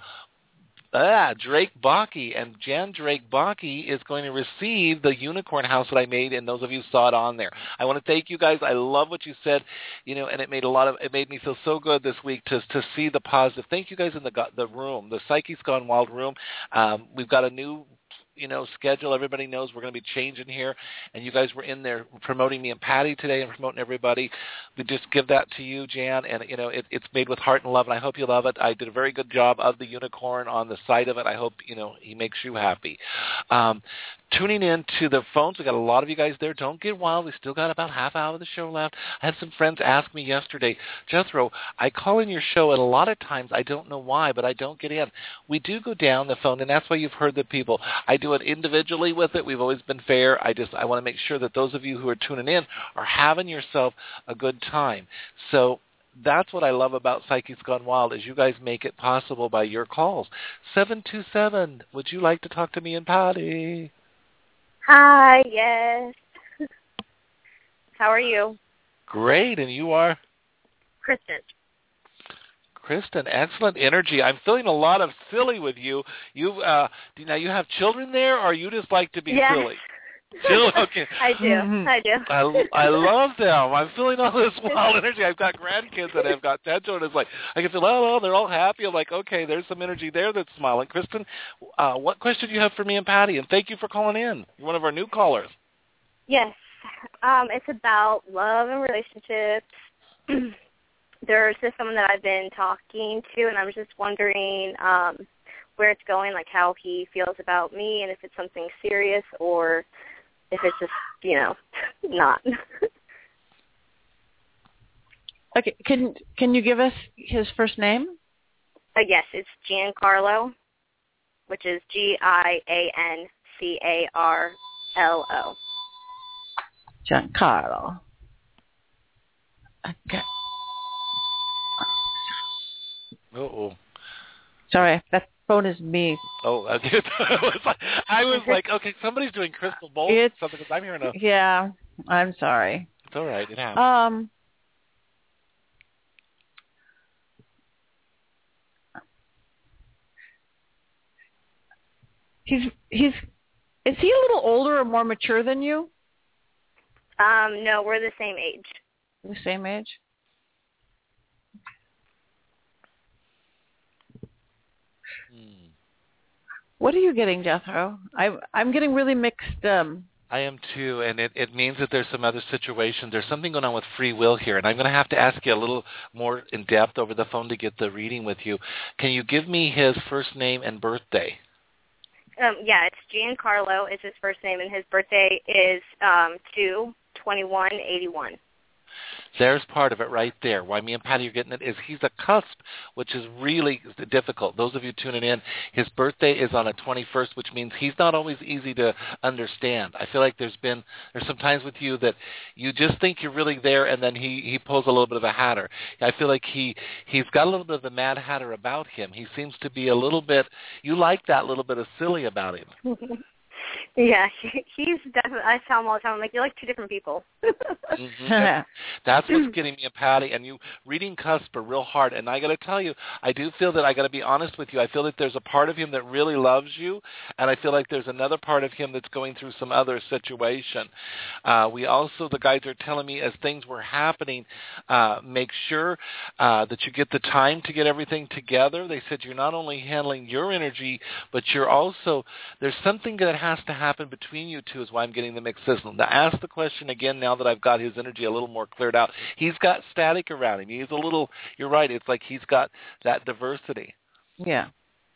Ah, Drake Baki, and Jan Drake Baki is going to receive the unicorn house that I made, and those of you saw it on there. I want to thank you guys. I love what you said, you know, and it made a lot of it made me feel so good this week to to see the positive. Thank you guys in the the room, the Psychics Gone Wild room. Um, we've got a new. You know, schedule. Everybody knows we're going to be changing here, and you guys were in there promoting me and Patty today and promoting everybody. We just give that to you, Jan, and you know it, it's made with heart and love, and I hope you love it. I did a very good job of the unicorn on the side of it. I hope you know he makes you happy. Um, tuning in to the phones, we got a lot of you guys there. Don't get wild. We still got about half hour of the show left. I had some friends ask me yesterday, Jethro, I call in your show, and a lot of times I don't know why, but I don't get in. We do go down the phone, and that's why you've heard the people. I do it individually with it. We've always been fair. I just I want to make sure that those of you who are tuning in are having yourself a good time. So that's what I love about Psychics Gone Wild is you guys make it possible by your calls. seven two seven, would you like to talk to me and Patty? Hi, yes. How are you? Great, and you are? Kristen. Kristen, excellent energy. I'm feeling a lot of silly with you. You uh, do now you have children there, or you just like to be yes. silly? Jill, okay. I do. Mm-hmm. I do. I, I love them. I'm feeling all this wild energy. I've got grandkids that have got ten children. It's like I can feel, oh, oh, they're all happy. I'm like, okay, there's some energy there that's smiling. Kristen, uh, what question do you have for me and Patty? And thank you for calling in. You're one of our new callers. Yes. Um, it's about love and relationships. There's just someone that I've been talking to, and I'm just wondering um, where it's going, like how he feels about me, and if it's something serious or if it's just, you know, not. Okay, can can you give us his first name? Uh, yes, it's Giancarlo, which is G I A N C A R L O. Giancarlo. Okay. Uh-oh. Sorry, that phone is me. Oh, I, did. I, was like, I was like, okay, somebody's doing crystal bowls or something because I'm hearing a... Yeah, I'm sorry. It's all right. It happens. Um, he's he's is he a little older or more mature than you? Um, no, we're the same age. The same age? What are you getting, Jethro? I, I'm getting really mixed. Um, I am too, and it, it means that there's some other situations. There's something going on with free will here, and I'm going to have to ask you a little more in depth over the phone to get the reading with you. Can you give me his first name and birthday? Um, yeah, it's Giancarlo is his first name, and his birthday is um, two twenty-one eighty-one. There's part of it right there. Why me and Patty are getting it is he's a cusp, which is really difficult. Those of you tuning in, his birthday is on the twenty-first, which means he's not always easy to understand. I feel like there's been there's some times with you that you just think you're really there, and then he, he pulls a little bit of a hatter. I feel like he, he's got a little bit of the Mad Hatter about him. He seems to be a little bit, you like that little bit of silly about him. Yeah, he, he's definitely, I tell him all the time, I'm like, you're like two different people. mm-hmm. that's, that's what's getting me, Patty. And you reading cusp are real hard. And I got to tell you, I do feel that I got to be honest with you. I feel that there's a part of him that really loves you, and I feel like there's another part of him that's going through some other situation. Uh, we also, the guys are telling me as things were happening, uh, make sure uh, that you get the time to get everything together. They said you're not only handling your energy, but you're also, there's something that has to happen between you two is why I'm getting the mixed signal. Now ask the question again now that I've got his energy a little more cleared out. He's got static around him. He's a little, you're right, it's like he's got that diversity. Yeah.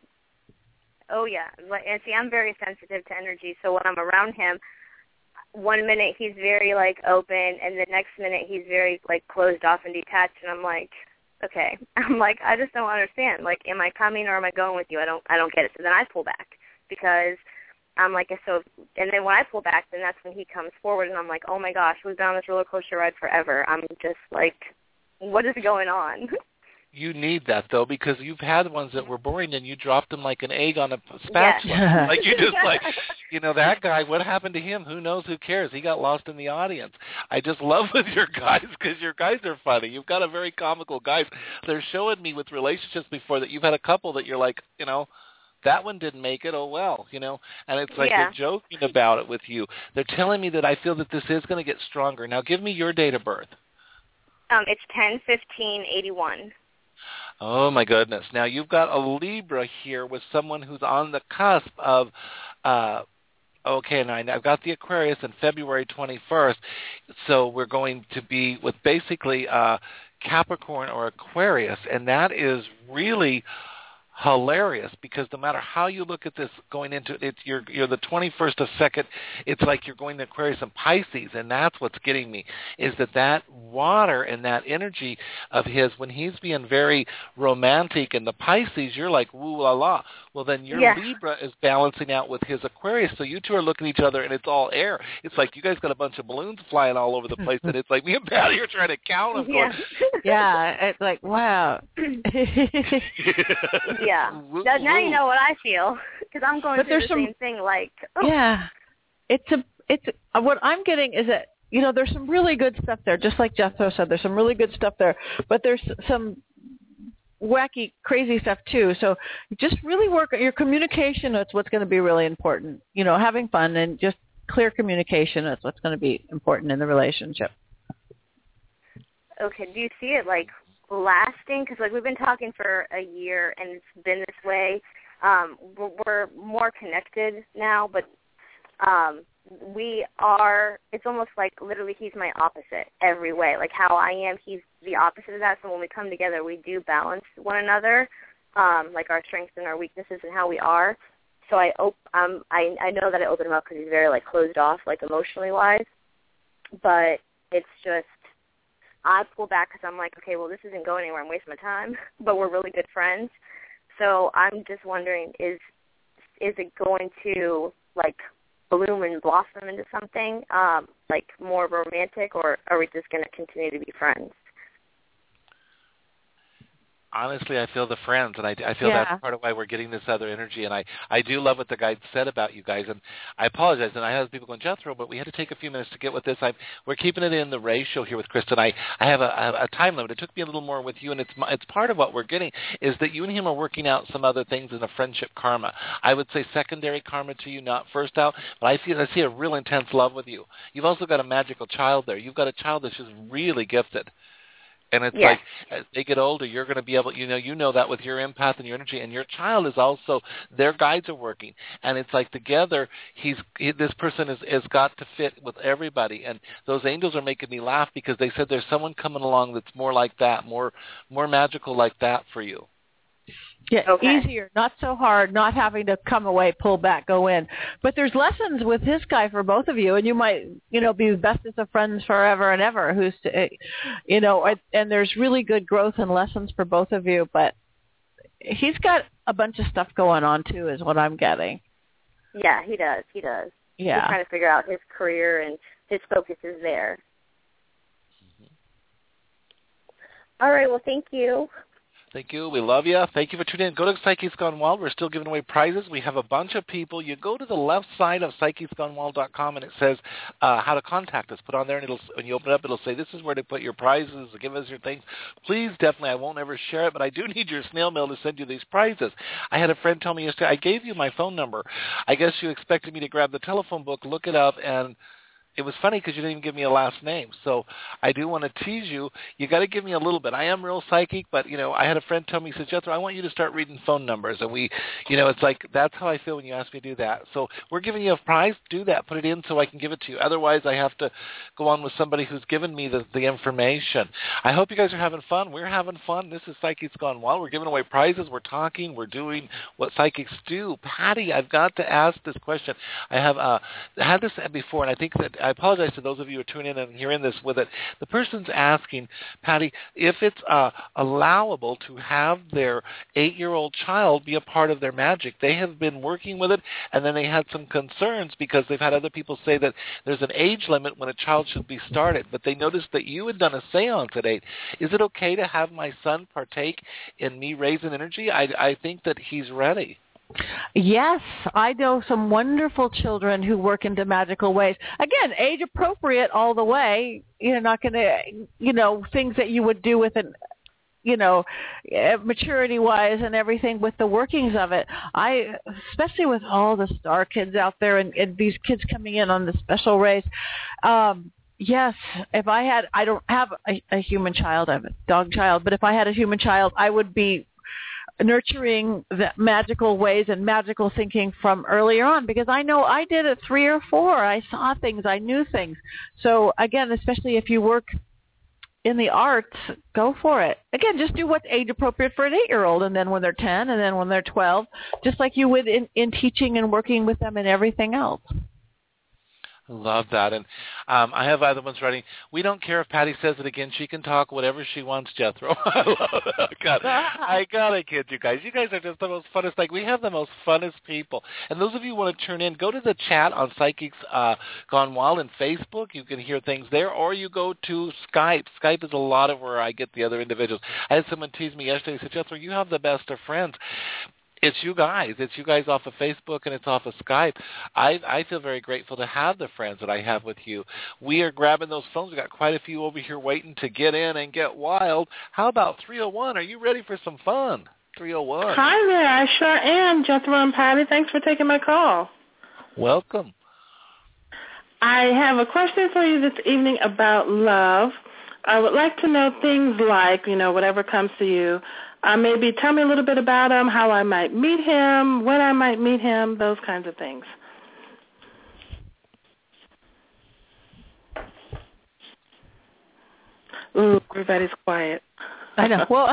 Oh, yeah. And see, I'm very sensitive to energy, so when I'm around him, one minute he's very, like, open, and the next minute he's very, like, closed off and detached, and I'm like, okay. I'm like, I just don't understand. Like, am I coming or am I going with you? I don't I don't get it. So then I pull back because I'm like, so, and then when I pull back, then that's when he comes forward, and I'm like, oh, my gosh, we've been on this roller coaster ride forever. I'm just like, what is going on? You need that, though, because you've had ones that were boring and you dropped them like an egg on a spatula. Yes. Like you just like, you know, that guy, what happened to him? Who knows? Who cares? He got lost in the audience. I just love with your guys because your guys are funny. You've got a very comical guys. They're showing me with relationships before that you've had a couple that you're like, you know, that one didn't make it, oh well, you know, and it's like yeah. they're joking about it with you. They're telling me that I feel that this is going to get stronger. Now give me your date of birth. Um, it's ten fifteen eighty-one. Oh, my goodness. Now, you've got a Libra here with someone who's on the cusp of, uh, okay, and I've got the Aquarius in February twenty-first, so we're going to be with basically uh, Capricorn or Aquarius, and that is really hilarious because no matter how you look at this going into it, you're you're the twenty-first of second, it's like you're going to Aquarius and Pisces, and that's what's getting me, is that that water and that energy of his, when he's being very romantic and the Pisces, you're like, woo la la. Well, then your yeah. Libra is balancing out with his Aquarius, so you two are looking at each other, and it's all air. It's like you guys got a bunch of balloons flying all over the place, and it's like me and Patty are trying to count them. Yeah, going, yeah, it's like, wow. Yeah. That, now you know what I feel because I'm going but through the some, same thing. Like, oh. yeah, it's a, it's a, what I'm getting is that you know there's some really good stuff there. Just like Jethro said, there's some really good stuff there, but there's some wacky, crazy stuff too. So just really work on your communication. That's what's going to be really important. You know, having fun and just clear communication. That's what's going to be important in the relationship. Okay. Do you see it like lasting? Because like we've been talking for a year and it's been this way. Um, we're, we're more connected now, but um, we are, it's almost like literally he's my opposite every way. Like how I am, he's the opposite of that. So when we come together, we do balance one another, um, like our strengths and our weaknesses and how we are. So I op- um, I, I know that I open him up because he's very like closed off, like emotionally wise. But it's just, I pull back because I'm like, okay, well, this isn't going anywhere. I'm wasting my time. But we're really good friends. So I'm just wondering, is is it going to, like, bloom and blossom into something, um, like, more romantic, or are we just going to continue to be friends? Honestly, I feel the friends, and I, I feel yeah. that's part of why we're getting this other energy. And I, I do love what the guy said about you guys. And I apologize. And I have people going, Jethro, but we had to take a few minutes to get with this. I, we're keeping it in the ratio here with Kristen. I, I have a, a time limit. It took me a little more with you, and it's it's part of what we're getting is that you and him are working out some other things in a friendship karma. I would say secondary karma to you, not first out. But I see I see a real intense love with you. You've also got a magical child there. You've got a child that's just really gifted. And it's yes. like as they get older, you're going to be able, you know, you know that with your empath and your energy, and your child is also, their guides are working, and it's like together, he's he, this person is has got to fit with everybody, and those angels are making me laugh because they said there's someone coming along that's more like that, more more magical like that for you. Yeah, okay. Easier, not so hard, not having to come away, pull back, go in. But there's lessons with this guy for both of you, and you might, you know, be bestest of friends forever and ever. Who's, to, you know, and there's really good growth and lessons for both of you. But he's got a bunch of stuff going on too, is what I'm getting. Yeah, he does. He does. Yeah, he's trying to figure out his career, and his focus is there. Mm-hmm. All right. Well, thank you. Thank you. We love you. Thank you for tuning in. Go to Psychics Gone Wild. We're still giving away prizes. We have a bunch of people. You go to the left side of psychics gone wild dot com, and it says uh, how to contact us. Put on there, and it'll, when you open it up, it'll say, this is where to put your prizes, give us your things. Please, definitely, I won't ever share it, but I do need your snail mail to send you these prizes. I had a friend tell me yesterday, I gave you my phone number. I guess you expected me to grab the telephone book, look it up, and it was funny because you didn't even give me a last name. So I do want to tease you. You got to give me a little bit. I am real psychic, but, you know, I had a friend tell me, he said, Jethro, I want you to start reading phone numbers. And we, you know, it's like, that's how I feel when you ask me to do that. So we're giving you a prize. Do that. Put it in so I can give it to you. Otherwise, I have to go on with somebody who's given me the, the information. I hope you guys are having fun. We're having fun. This is Psychics Gone Wild. We're giving away prizes. We're talking. We're doing what psychics do. Patty, I've got to ask this question. I have uh, had this before, and I think that I apologize to those of you who are tuning in and hearing this with it. The person's asking, Patty, if it's uh, allowable to have their eight-year-old child be a part of their magic. They have been working with it, and then they had some concerns because they've had other people say that there's an age limit when a child should be started, but they noticed that you had done a seance at eight. Is it okay to have my son partake in me raising energy? I, I think that he's ready. Yes, I know some wonderful children who work into magical ways. Again, age appropriate all the way. You're not going to, you know, things that you would do with an, you know, maturity wise and everything with the workings of it. I, especially with all the star kids out there and, and these kids coming in on the special race. Um, Yes, if I had, I don't have a, a human child, I have a dog child, but if I had a human child, I would be nurturing the magical ways and magical thinking from earlier on, because I know I did at three or four. I saw things. I knew things. So, again, especially if you work in the arts, go for it. Again, just do what's age appropriate for an eight-year-old, and then when they're ten, and then when they're twelve, just like you would in, in teaching and working with them and everything else. Love that. And um, I have other ones writing, we don't care if Patty says it again. She can talk whatever she wants, Jethro. I love it. God, I got to kid you guys. You guys are just the most funnest. Like, we have the most funnest people. And those of you who want to turn in, go to the chat on Psychics uh, Gone Wild and Facebook. You can hear things there. Or you go to Skype. Skype is a lot of where I get the other individuals. I had someone tease me yesterday. He said, Jethro, you have the best of friends. It's you guys. It's you guys off of Facebook and it's off of Skype. I, I feel very grateful to have the friends that I have with you. We are grabbing those phones. We've got quite a few over here waiting to get in and get wild. How about three oh one? Are you ready for some fun? three oh one. Hi there. I sure am, Jethro and Patty. Thanks for taking my call. Welcome. I have a question for you this evening about love. I would like to know things like, you know, whatever comes to you. Uh, maybe tell me a little bit about him, how I might meet him, when I might meet him, those kinds of things. Ooh, everybody's quiet. I know. Well,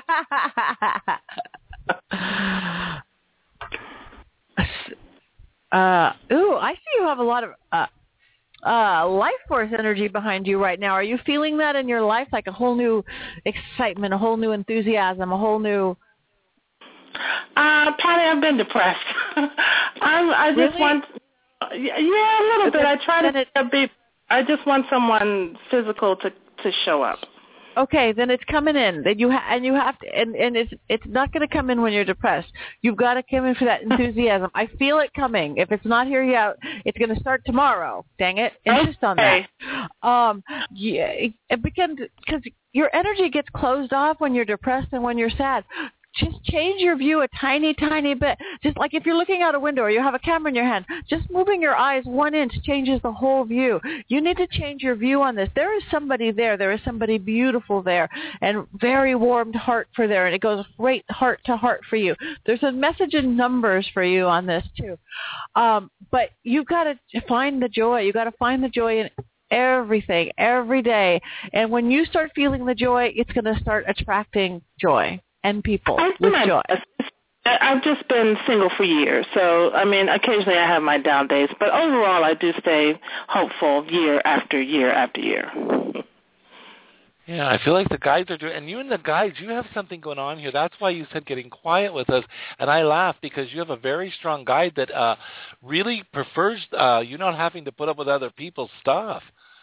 uh, ooh, I see you have a lot of uh, uh, life force energy behind you right now. Are you feeling that in your life, like a whole new excitement, a whole new enthusiasm, a whole new... Uh, Patty, I've been depressed. I'm, I just really? want... Yeah, a little bit. I try to it, be... I just want someone physical to, to show up. Okay, then it's coming in. Then you ha- and you have to, and, and it's it's not going to come in when you're depressed. You've got to come in for that enthusiasm. I feel it coming. If it's not here yet, it's going to start tomorrow. Dang it! Insist okay. on that. Um, yeah, it begins because your energy gets closed off when you're depressed and when you're sad. Just change your view a tiny, tiny bit. Just like if you're looking out a window or you have a camera in your hand, just moving your eyes one inch changes the whole view. You need to change your view on this. There is somebody there. There is somebody beautiful there and very warmed heart for there, and it goes right heart to heart for you. There's a message in numbers for you on this too. Um, but you've got to find the joy. You've got to find the joy in everything, every day. And when you start feeling the joy, it's going to start attracting joy. And people with joy. I've just been single for years, so, I mean, occasionally I have my down days, but overall I do stay hopeful year after year after year. Yeah, I feel like the guides are doing, and you and the guides, you have something going on here. That's why you said getting quiet with us, and I laugh because you have a very strong guide that uh, really prefers uh, you not having to put up with other people's stuff.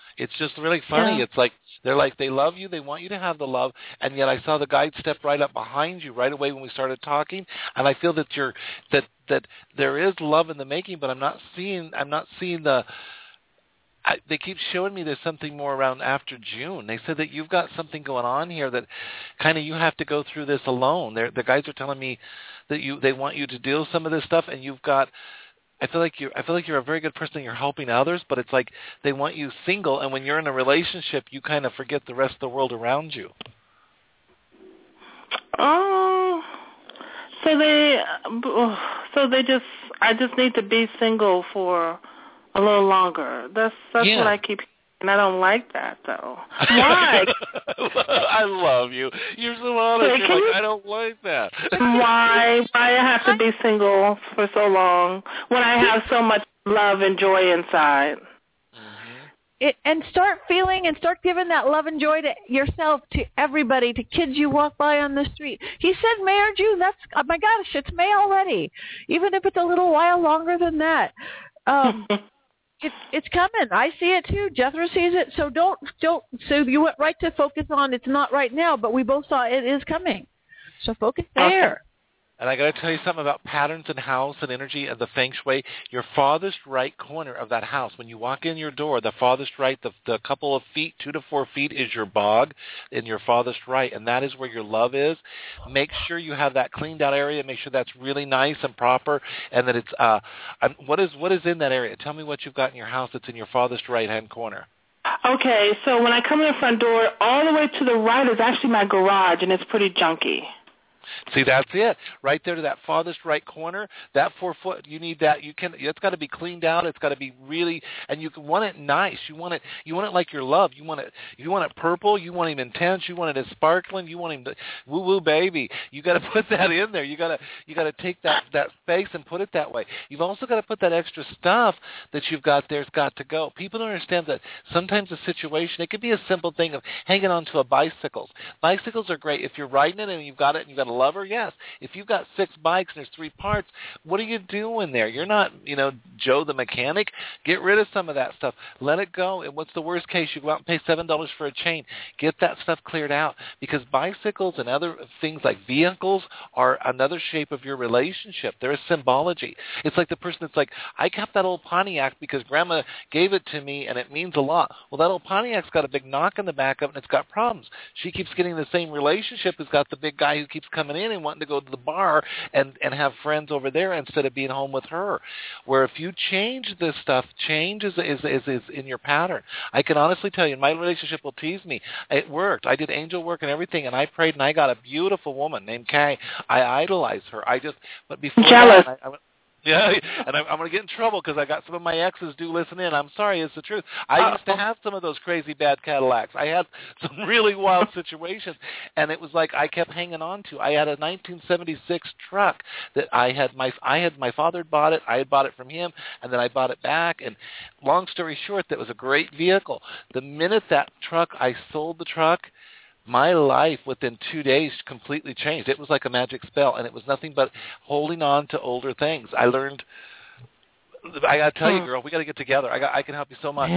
It's just really funny. Yeah. It's like they're like they love you, they want you to have the love, and yet I saw the guide step right up behind you right away when we started talking, and I feel that you're that that there is love in the making, but I'm not seeing I'm not seeing the. I, they keep showing me there's something more around after June. They said that you've got something going on here that kind of you have to go through this alone. They're, the guys are telling me that you they want you to deal with some of this stuff, and you've got. I feel like you I feel like you're a very good person and you're helping others, but it's like they want you single, and when you're in a relationship, you kind of forget the rest of the world around you. Oh, so they so they just I just need to be single for a little longer. That's that's yeah. what I keep. And I don't like that, though. Why? I love you. You're so honest. You're like, you... I don't like that. Why? Why I have to be single for so long when I have so much love and joy inside? Mm-hmm. It, and start feeling and start giving that love and joy to yourself, to everybody, to kids you walk by on the street. He said May or June. That's, oh my gosh, it's May already. Even if it's a little while longer than that. Um It's it's coming. I see it too. Jethro sees it. So don't don't. So you went right to focus on it's not right now, but we both saw it is coming. So focus there. Okay. And I got to tell you something about patterns in house and energy and the feng shui. Your farthest right corner of that house, when you walk in your door, the farthest right, the, the couple of feet, two to four feet, is your bog in your farthest right, and that is where your love is. Make sure you have that cleaned out area. Make sure that's really nice and proper, and that it's uh, um, what is what is in that area. Tell me what you've got in your house that's in your farthest right hand corner. Okay, so when I come in the front door, all the way to the right is actually my garage, and it's pretty junky. See, that's it. Right there to that farthest right corner, that four foot, you need that. You can. It's got to be cleaned out. It's got to be really, and you want it nice. You want it. You want it like your love. You want it. You want it purple. You want him intense. You want it as sparkling. You want him to woo woo baby. You got to put that in there. You got to. You got to take that that space and put it that way. You've also got to put that extra stuff that you've got there's got to go. People don't understand that sometimes a situation. It could be a simple thing of hanging on to a bicycle. Bicycles are great if you're riding it and you've got it and you've got a lover, yes. If you've got six bikes and there's three parts, what are you doing there? You're not, you know, Joe the mechanic. Get rid of some of that stuff. Let it go. And what's the worst case? You go out and pay seven dollars for a chain. Get that stuff cleared out, because bicycles and other things like vehicles are another shape of your relationship. They're a symbology. It's like the person that's like, I kept that old Pontiac because Grandma gave it to me and it means a lot. Well, that old Pontiac's got a big knock in the back of it and it's got problems. She keeps getting the same relationship as got the big guy who keeps coming in and wanting to go to the bar and, and have friends over there instead of being home with her. Where if you change this stuff, change is, is, is, is in your pattern. I can honestly tell you, my relationship will tease me. It worked. I did angel work and everything, and I prayed, and I got a beautiful woman named Kay. I idolize her. I just, but before Jealous. that, I, I went, yeah, and I'm, I'm going to get in trouble because I got some of my exes do listen in. I'm sorry, it's the truth. I used to have some of those crazy bad Cadillacs. I had some really wild situations, and it was like I kept hanging on to. I had a nineteen seventy-six truck that I had my I had my father had bought it. I had bought it from him, and then I bought it back. And long story short, that was a great vehicle. The minute that truck, I sold the truck, my life within two days completely changed. It was like a magic spell, and it was nothing but holding on to older things. I learned, I got to tell you, girl, we got to get together. I got, I can help you so much.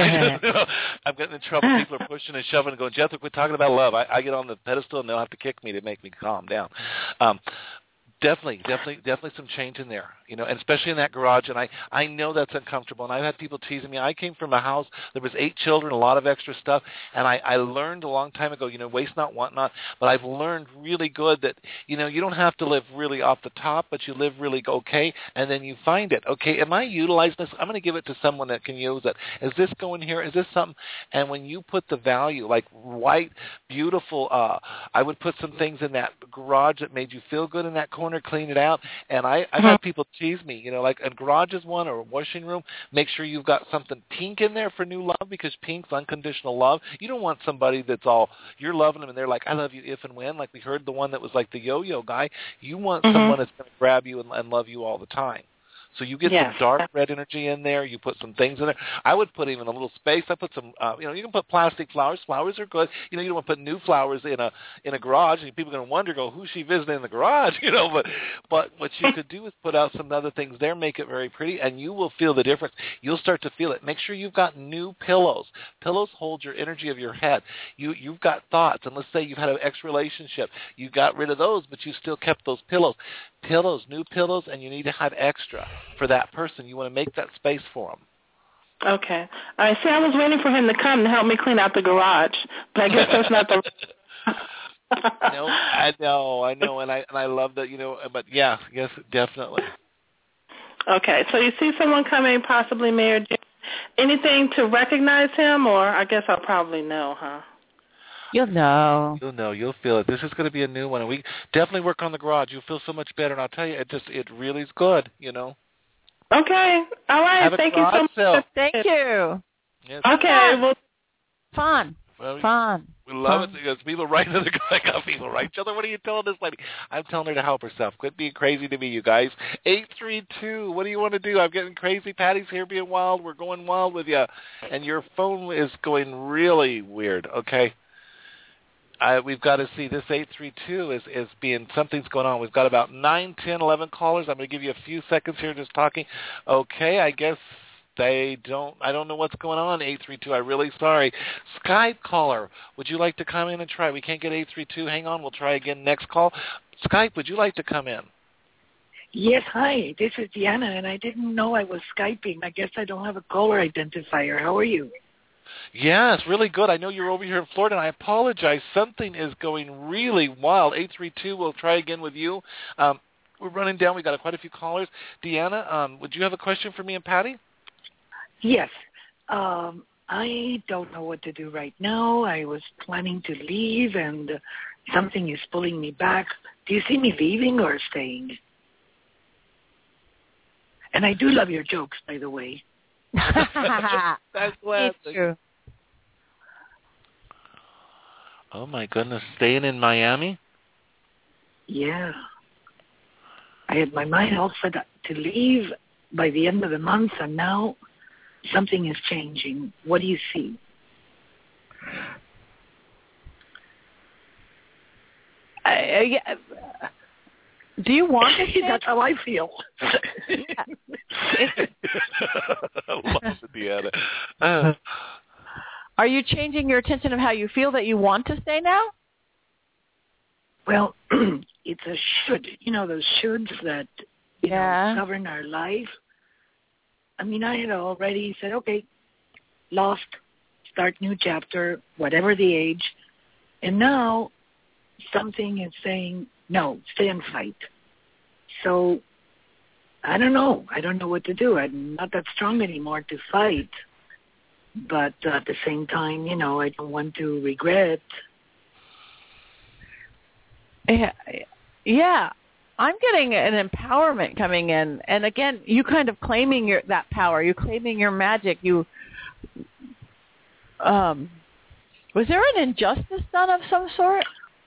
I'm getting in trouble. People are pushing and shoving and going, Jethro, quit talking about love. I, I get on the pedestal, and they'll have to kick me to make me calm down. Um, Definitely, definitely, definitely some change in there, you know, and especially in that garage. And I, I know that's uncomfortable. And I've had people teasing me. I came from a house, there was eight children, a lot of extra stuff. And I, I learned a long time ago, you know, waste not, want not. But I've learned really good that, you know, you don't have to live really off the top, but you live really okay. And then you find it. Okay, am I utilizing this? I'm going to give it to someone that can use it. Is this going here? Is this something? And when you put the value, like white, beautiful, uh, I would put some things in that garage that made you feel good in that corner, clean it out. And I, I've had people tease me, you know, like a garage is one or a washing room. Make sure you've got something pink in there for new love, because pink's unconditional love. You don't want somebody that's all, you're loving them and they're like, I love you if and when. Like we heard the one that was like the yo-yo guy. You want mm-hmm. someone that's going to grab you and, and love you all the time. So you get yes. some dark red energy in there. You put some things in there. I would put even a little space. I put some, uh, you know, you can put plastic flowers. Flowers are good. You know, you don't want to put new flowers in a in a garage, and people are going to wonder, go, who's she visiting in the garage? You know, but but what you could do is put out some other things there, make it very pretty, and you will feel the difference. You'll start to feel it. Make sure you've got new pillows. Pillows hold your energy of your head. You you've got thoughts, and let's say you've had an ex relationship. You got rid of those, but you still kept those pillows. Pillows, new pillows, and you need to have extra for that person. You want to make that space for them. Okay. All right. See, I was waiting for him to come to help me clean out the garage, but I guess that's not the. No, I know, I know, and I and I love that, you know. But yeah, yes, definitely. Okay, so you see someone coming, possibly Mayor Jim. Anything to recognize him, or I guess I'll probably know, huh? You'll know. You'll know. You'll feel it. This is going to be a new one, and we definitely work on the garage. You'll feel so much better, and I'll tell you, it just it really is good, you know. Okay. All right. Have Thank you so much. Sale. Thank you. Yes. Okay. Well, fun. Well, we, fun. We love fun. it because people write to the I got people write each other. What are you telling this lady? I'm telling her to help herself. Quit being crazy to me, you guys. eight three two. What do you want to do? I'm getting crazy. Patty's here being wild. We're going wild with you, and your phone is going really weird. Okay. I, we've got to see this eight three two is, is being, something's going on. We've got about nine, ten, eleven callers. I'm going to give you a few seconds here just talking. Okay, I guess they don't, I don't know what's going on, eight three two. I'm really sorry. Skype caller, would you like to come in and try? We can't get eight three two. Hang on, we'll try again next call. Skype, would you like to come in? Yes, hi. This is Deanna, and I didn't know I was Skyping. I guess I don't have a caller identifier. How are you? Yes, really good. I know you're over here in Florida, and I apologize. Something is going really wild. eight three two, we'll try again with you. Um, we're running down. We've got quite a few callers. Deanna, um, would you have a question for me and Patty? Yes. Um, I don't know what to do right now. I was planning to leave, and uh, something is pulling me back. Do you see me leaving or staying? And I do love your jokes, by the way. That's It's true. Oh, my goodness. Staying in Miami? Yeah. I had my mind all set up to leave by the end of the month, and now something is changing. What do you see? Uh, yeah. Do you want to stay? That's how I feel. Love it, Deanna. Uh. Are you changing your attention of how you feel that you want to stay now? Well, it's a should. You know, those shoulds that you yeah. know, govern our life. I mean, I had already said, okay, lost, start new chapter, whatever the age. And now something is saying, no, stay and fight. So I don't know. I don't know what to do. I'm not that strong anymore to fight. But uh, at the same time, you know, I don't want to regret. Yeah, yeah. I'm getting an empowerment coming in. And again, you kind of claiming your that power. You claiming your magic. You um, was there an injustice done of some sort?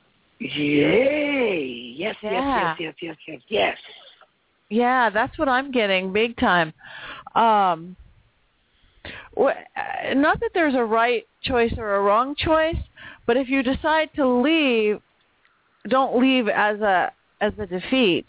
Yay! Yes, yeah. yes, yes, yes, yes, yes, yes. Yeah, that's what I'm getting big time. Um, not that there's a right choice or a wrong choice, but if you decide to leave, don't leave as a as a defeat.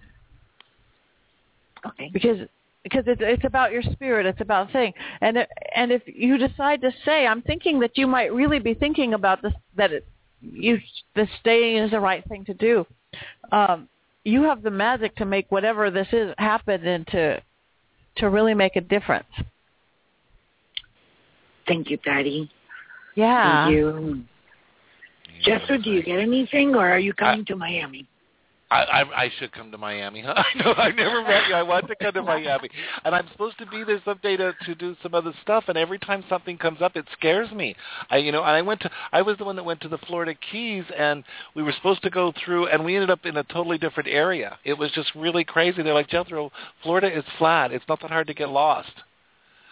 Okay. Because because it's it's about your spirit, it's about thing. And it, and if you decide to stay, I'm thinking that you might really be thinking about this, that it, you the staying is the right thing to do. Um, you have the magic to make whatever this is happen and to to really make a difference. Thank you, Patty. Yeah. Thank you. Jester, do you get anything, or are you coming I, to Miami? I, I I should come to Miami. I know I never met you. I want to come to Miami, and I'm supposed to be there someday to to do some other stuff. And every time something comes up, it scares me. I you know, and I went to I was the one that went to the Florida Keys, and we were supposed to go through, and we ended up in a totally different area. It was just really crazy. They're like, Jethro, Florida is flat. It's not that hard to get lost.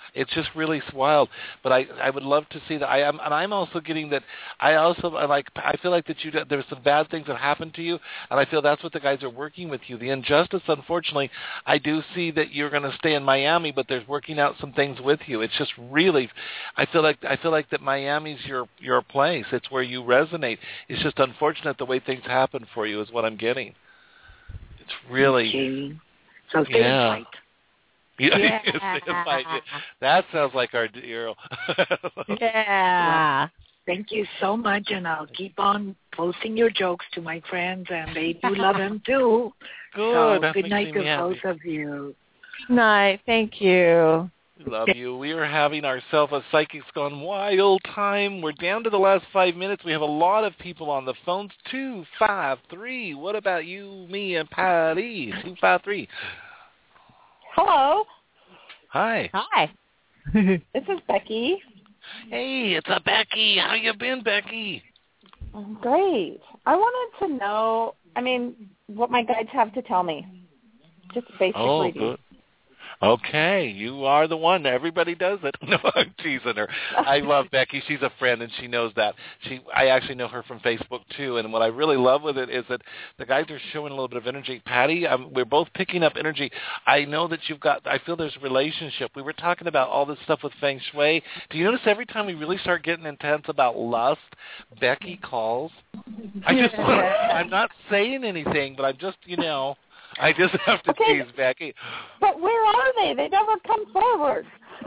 It's just really wild. But I, I would love to see that. I am, and I'm also getting that. I also I like. I feel like that you there's some bad things that happened to you, and I feel that's what the guys are working with you. The injustice, unfortunately, I do see that you're going to stay in Miami, but there's working out some things with you. It's just really, I feel like I feel like that Miami's your your place. It's where you resonate. It's just unfortunate the way things happen for you is what I'm getting. It's really okay. So stay yeah. in fight. Yeah, yeah. That sounds like our deal. Yeah. Well, thank you so much, and I'll keep on posting your jokes to my friends, and they do love them too. Good. So good night to both of you. Good night. Thank you. Love you. We are having ourselves a Psychics Gone Wild time. We're down to the last five minutes. We have a lot of people on the phones. Two five three. What about you, me, and Patty? Two five three. Hello. Hi. Hi. This is Becky. Hey, it's a Becky. How you been, Becky? Great. I wanted to know, I mean, what my guides have to tell me. Just basic oh, reading. Good. Okay, you are the one. Everybody does it. No, I'm teasing her. I love Becky. She's a friend, and she knows that. She, I actually know her from Facebook, too, and what I really love with it is that the guys are showing a little bit of energy. Patty, um, we're both picking up energy. I know that you've got, I feel there's a relationship. We were talking about all this stuff with Feng Shui. Do you notice every time we really start getting intense about lust, Becky calls? I just, I'm not saying anything, but I'm just, you know. I just have to okay, tease Becky. But where are they? They never come forward.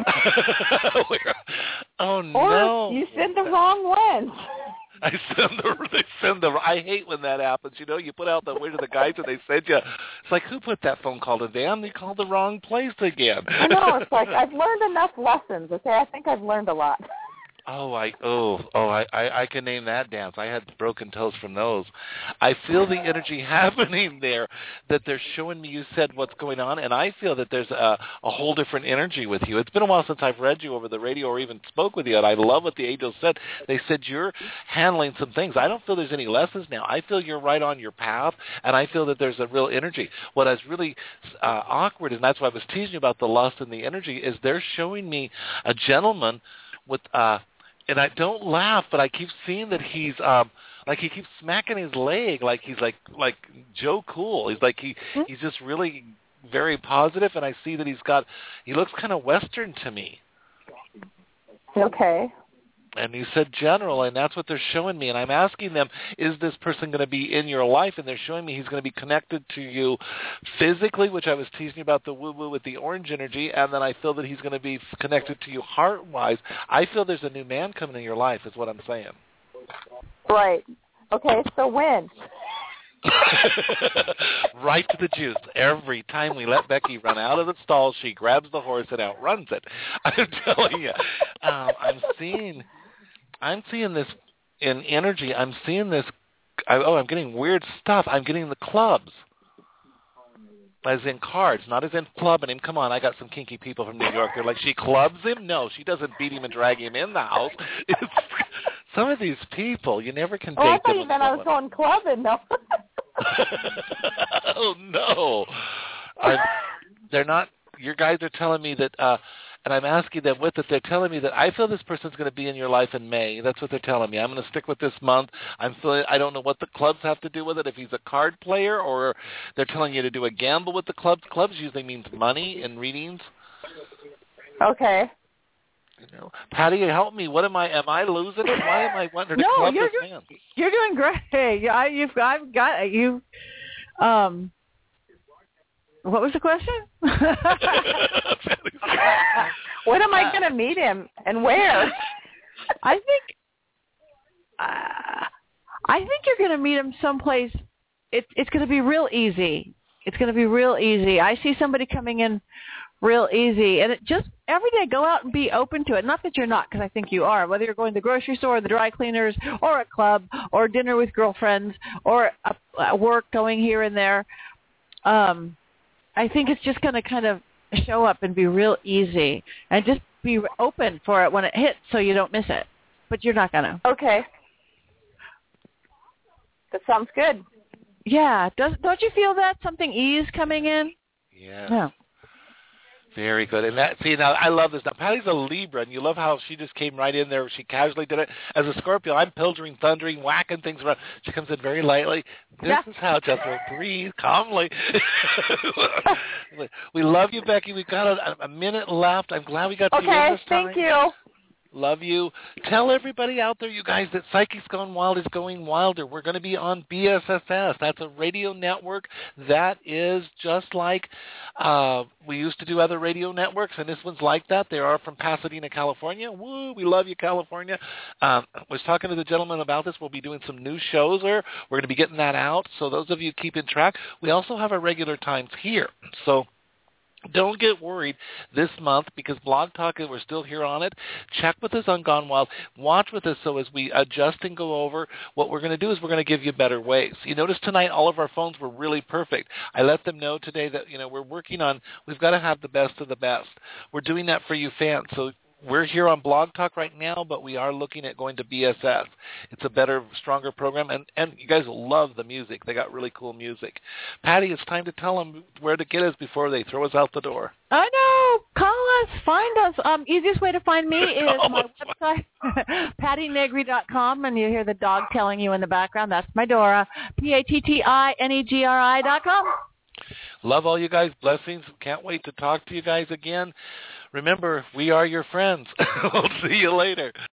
oh, or no. Or you send the wrong ones. I send the, they send the, I hate when that happens. You know, you put out the way to the guys and they send you, it's like, who put that phone call to them? They called the wrong place again. I know, it's like, I've learned enough lessons, okay? I think I've learned a lot. Oh, I oh oh I, I I can name that dance. I had broken toes from those. I feel the energy happening there. That they're showing me. You said what's going on, and I feel that there's a a whole different energy with you. It's been a while since I've read you over the radio or even spoke with you, and I love what the angels said. They said you're handling some things. I don't feel there's any lessons now. I feel you're right on your path, and I feel that there's a real energy. What is really uh, awkward, and that's why I was teasing you about the lust and the energy, is they're showing me a gentleman with. Uh, And I don't laugh, but I keep seeing that he's um like he keeps smacking his leg like he's like like Joe Cool. He's like he he's just really very positive, and I see that he's got he looks kind of Western to me. Okay. And you said general, and that's what they're showing me. And I'm asking them, is this person going to be in your life? And they're showing me he's going to be connected to you physically, which I was teasing you about the woo-woo with the orange energy. And then I feel that he's going to be connected to you heart-wise. I feel there's a new man coming in your life is what I'm saying. Right. Okay, so when? Right to the juice. Every time we let Becky run out of the stall, she grabs the horse and outruns it. I'm telling you. Um, I'm seeing... I'm seeing this in energy. I'm seeing this. I, oh, I'm getting weird stuff. I'm getting the clubs, as in cards, not as in clubbing him. Come on, I got some kinky people from New York. They're like, she clubs him? No, she doesn't beat him and drag him in the house. It's, some of these people, you never can oh, date I thought them. you meant I was going clubbing. No. Oh no, I'm, they're not. Your guys are telling me that. Uh, And I'm asking them with it, they're telling me that I feel this person's going to be in your life in May. That's what they're telling me. I'm going to stick with this month. I'm feeling, I don't know what the clubs have to do with it, if he's a card player or they're telling you to do a gamble with the clubs. Clubs usually means money in readings. Okay. You know, Patty, help me. What am I? Am I losing it? Why am I wanting her to no, club you're this doing, man? You're doing great. Yeah, you've I've got you. Um. What was the question? When am I going to meet him and where? I think uh, I think you're going to meet him someplace. It, it's going to be real easy. It's going to be real easy. I see somebody coming in real easy, and it just every day go out and be open to it. Not that you're not, because I think you are. Whether you're going to the grocery store, or the dry cleaners, or a club, or dinner with girlfriends, or a, a work going here and there. Um. I think it's just going to kind of show up and be real easy, and just be open for it when it hits so you don't miss it. But you're not going to. Okay. That sounds good. Yeah. Does, don't you feel that? Something ease coming in? Yeah. Yeah. Very good. And that, see, now I love this. Now, Patty's a Libra, and you love how she just came right in there. She casually did it. As a Scorpio, I'm pilgering, thundering, whacking things around. She comes in very lightly. This yeah. is how Jethro breathe calmly. We love you, Becky. We've got a, a minute left. I'm glad we got okay, to you in this time. Thank you. Love you. Tell everybody out there, you guys, that Psychics Gone Wild is going wilder. We're going to be on B S S S. That's a radio network that is just like uh, we used to do other radio networks, and this one's like that. They are from Pasadena, California. Woo, we love you, California. Um, I was talking to the gentleman about this. We'll be doing some new shows there. We're going to be getting that out. So those of you keep in track. We also have our regular times here. So don't get worried this month because Blog Talk, we're still here on it. Check with us on Gone Wild. Watch with us so as we adjust and go over, what we're going to do is we're going to give you better ways. You notice tonight all of our phones were really perfect. I let them know today that, you know, we're working on, we've got to have the best of the best. We're doing that for you fans. So we're here on Blog Talk right now, but we are looking at going to B S S. It's a better, stronger program, and, and you guys will love the music. They got really cool music. Patty, it's time to tell them where to get us before they throw us out the door. I know. Call us. Find us. Um, easiest way to find me is my website, patty negri dot com, and you hear the dog telling you in the background. That's my Dora, P A T T I N E G R I dot com. Love all you guys. Blessings. Can't wait to talk to you guys again. Remember, we are your friends. We'll see you later.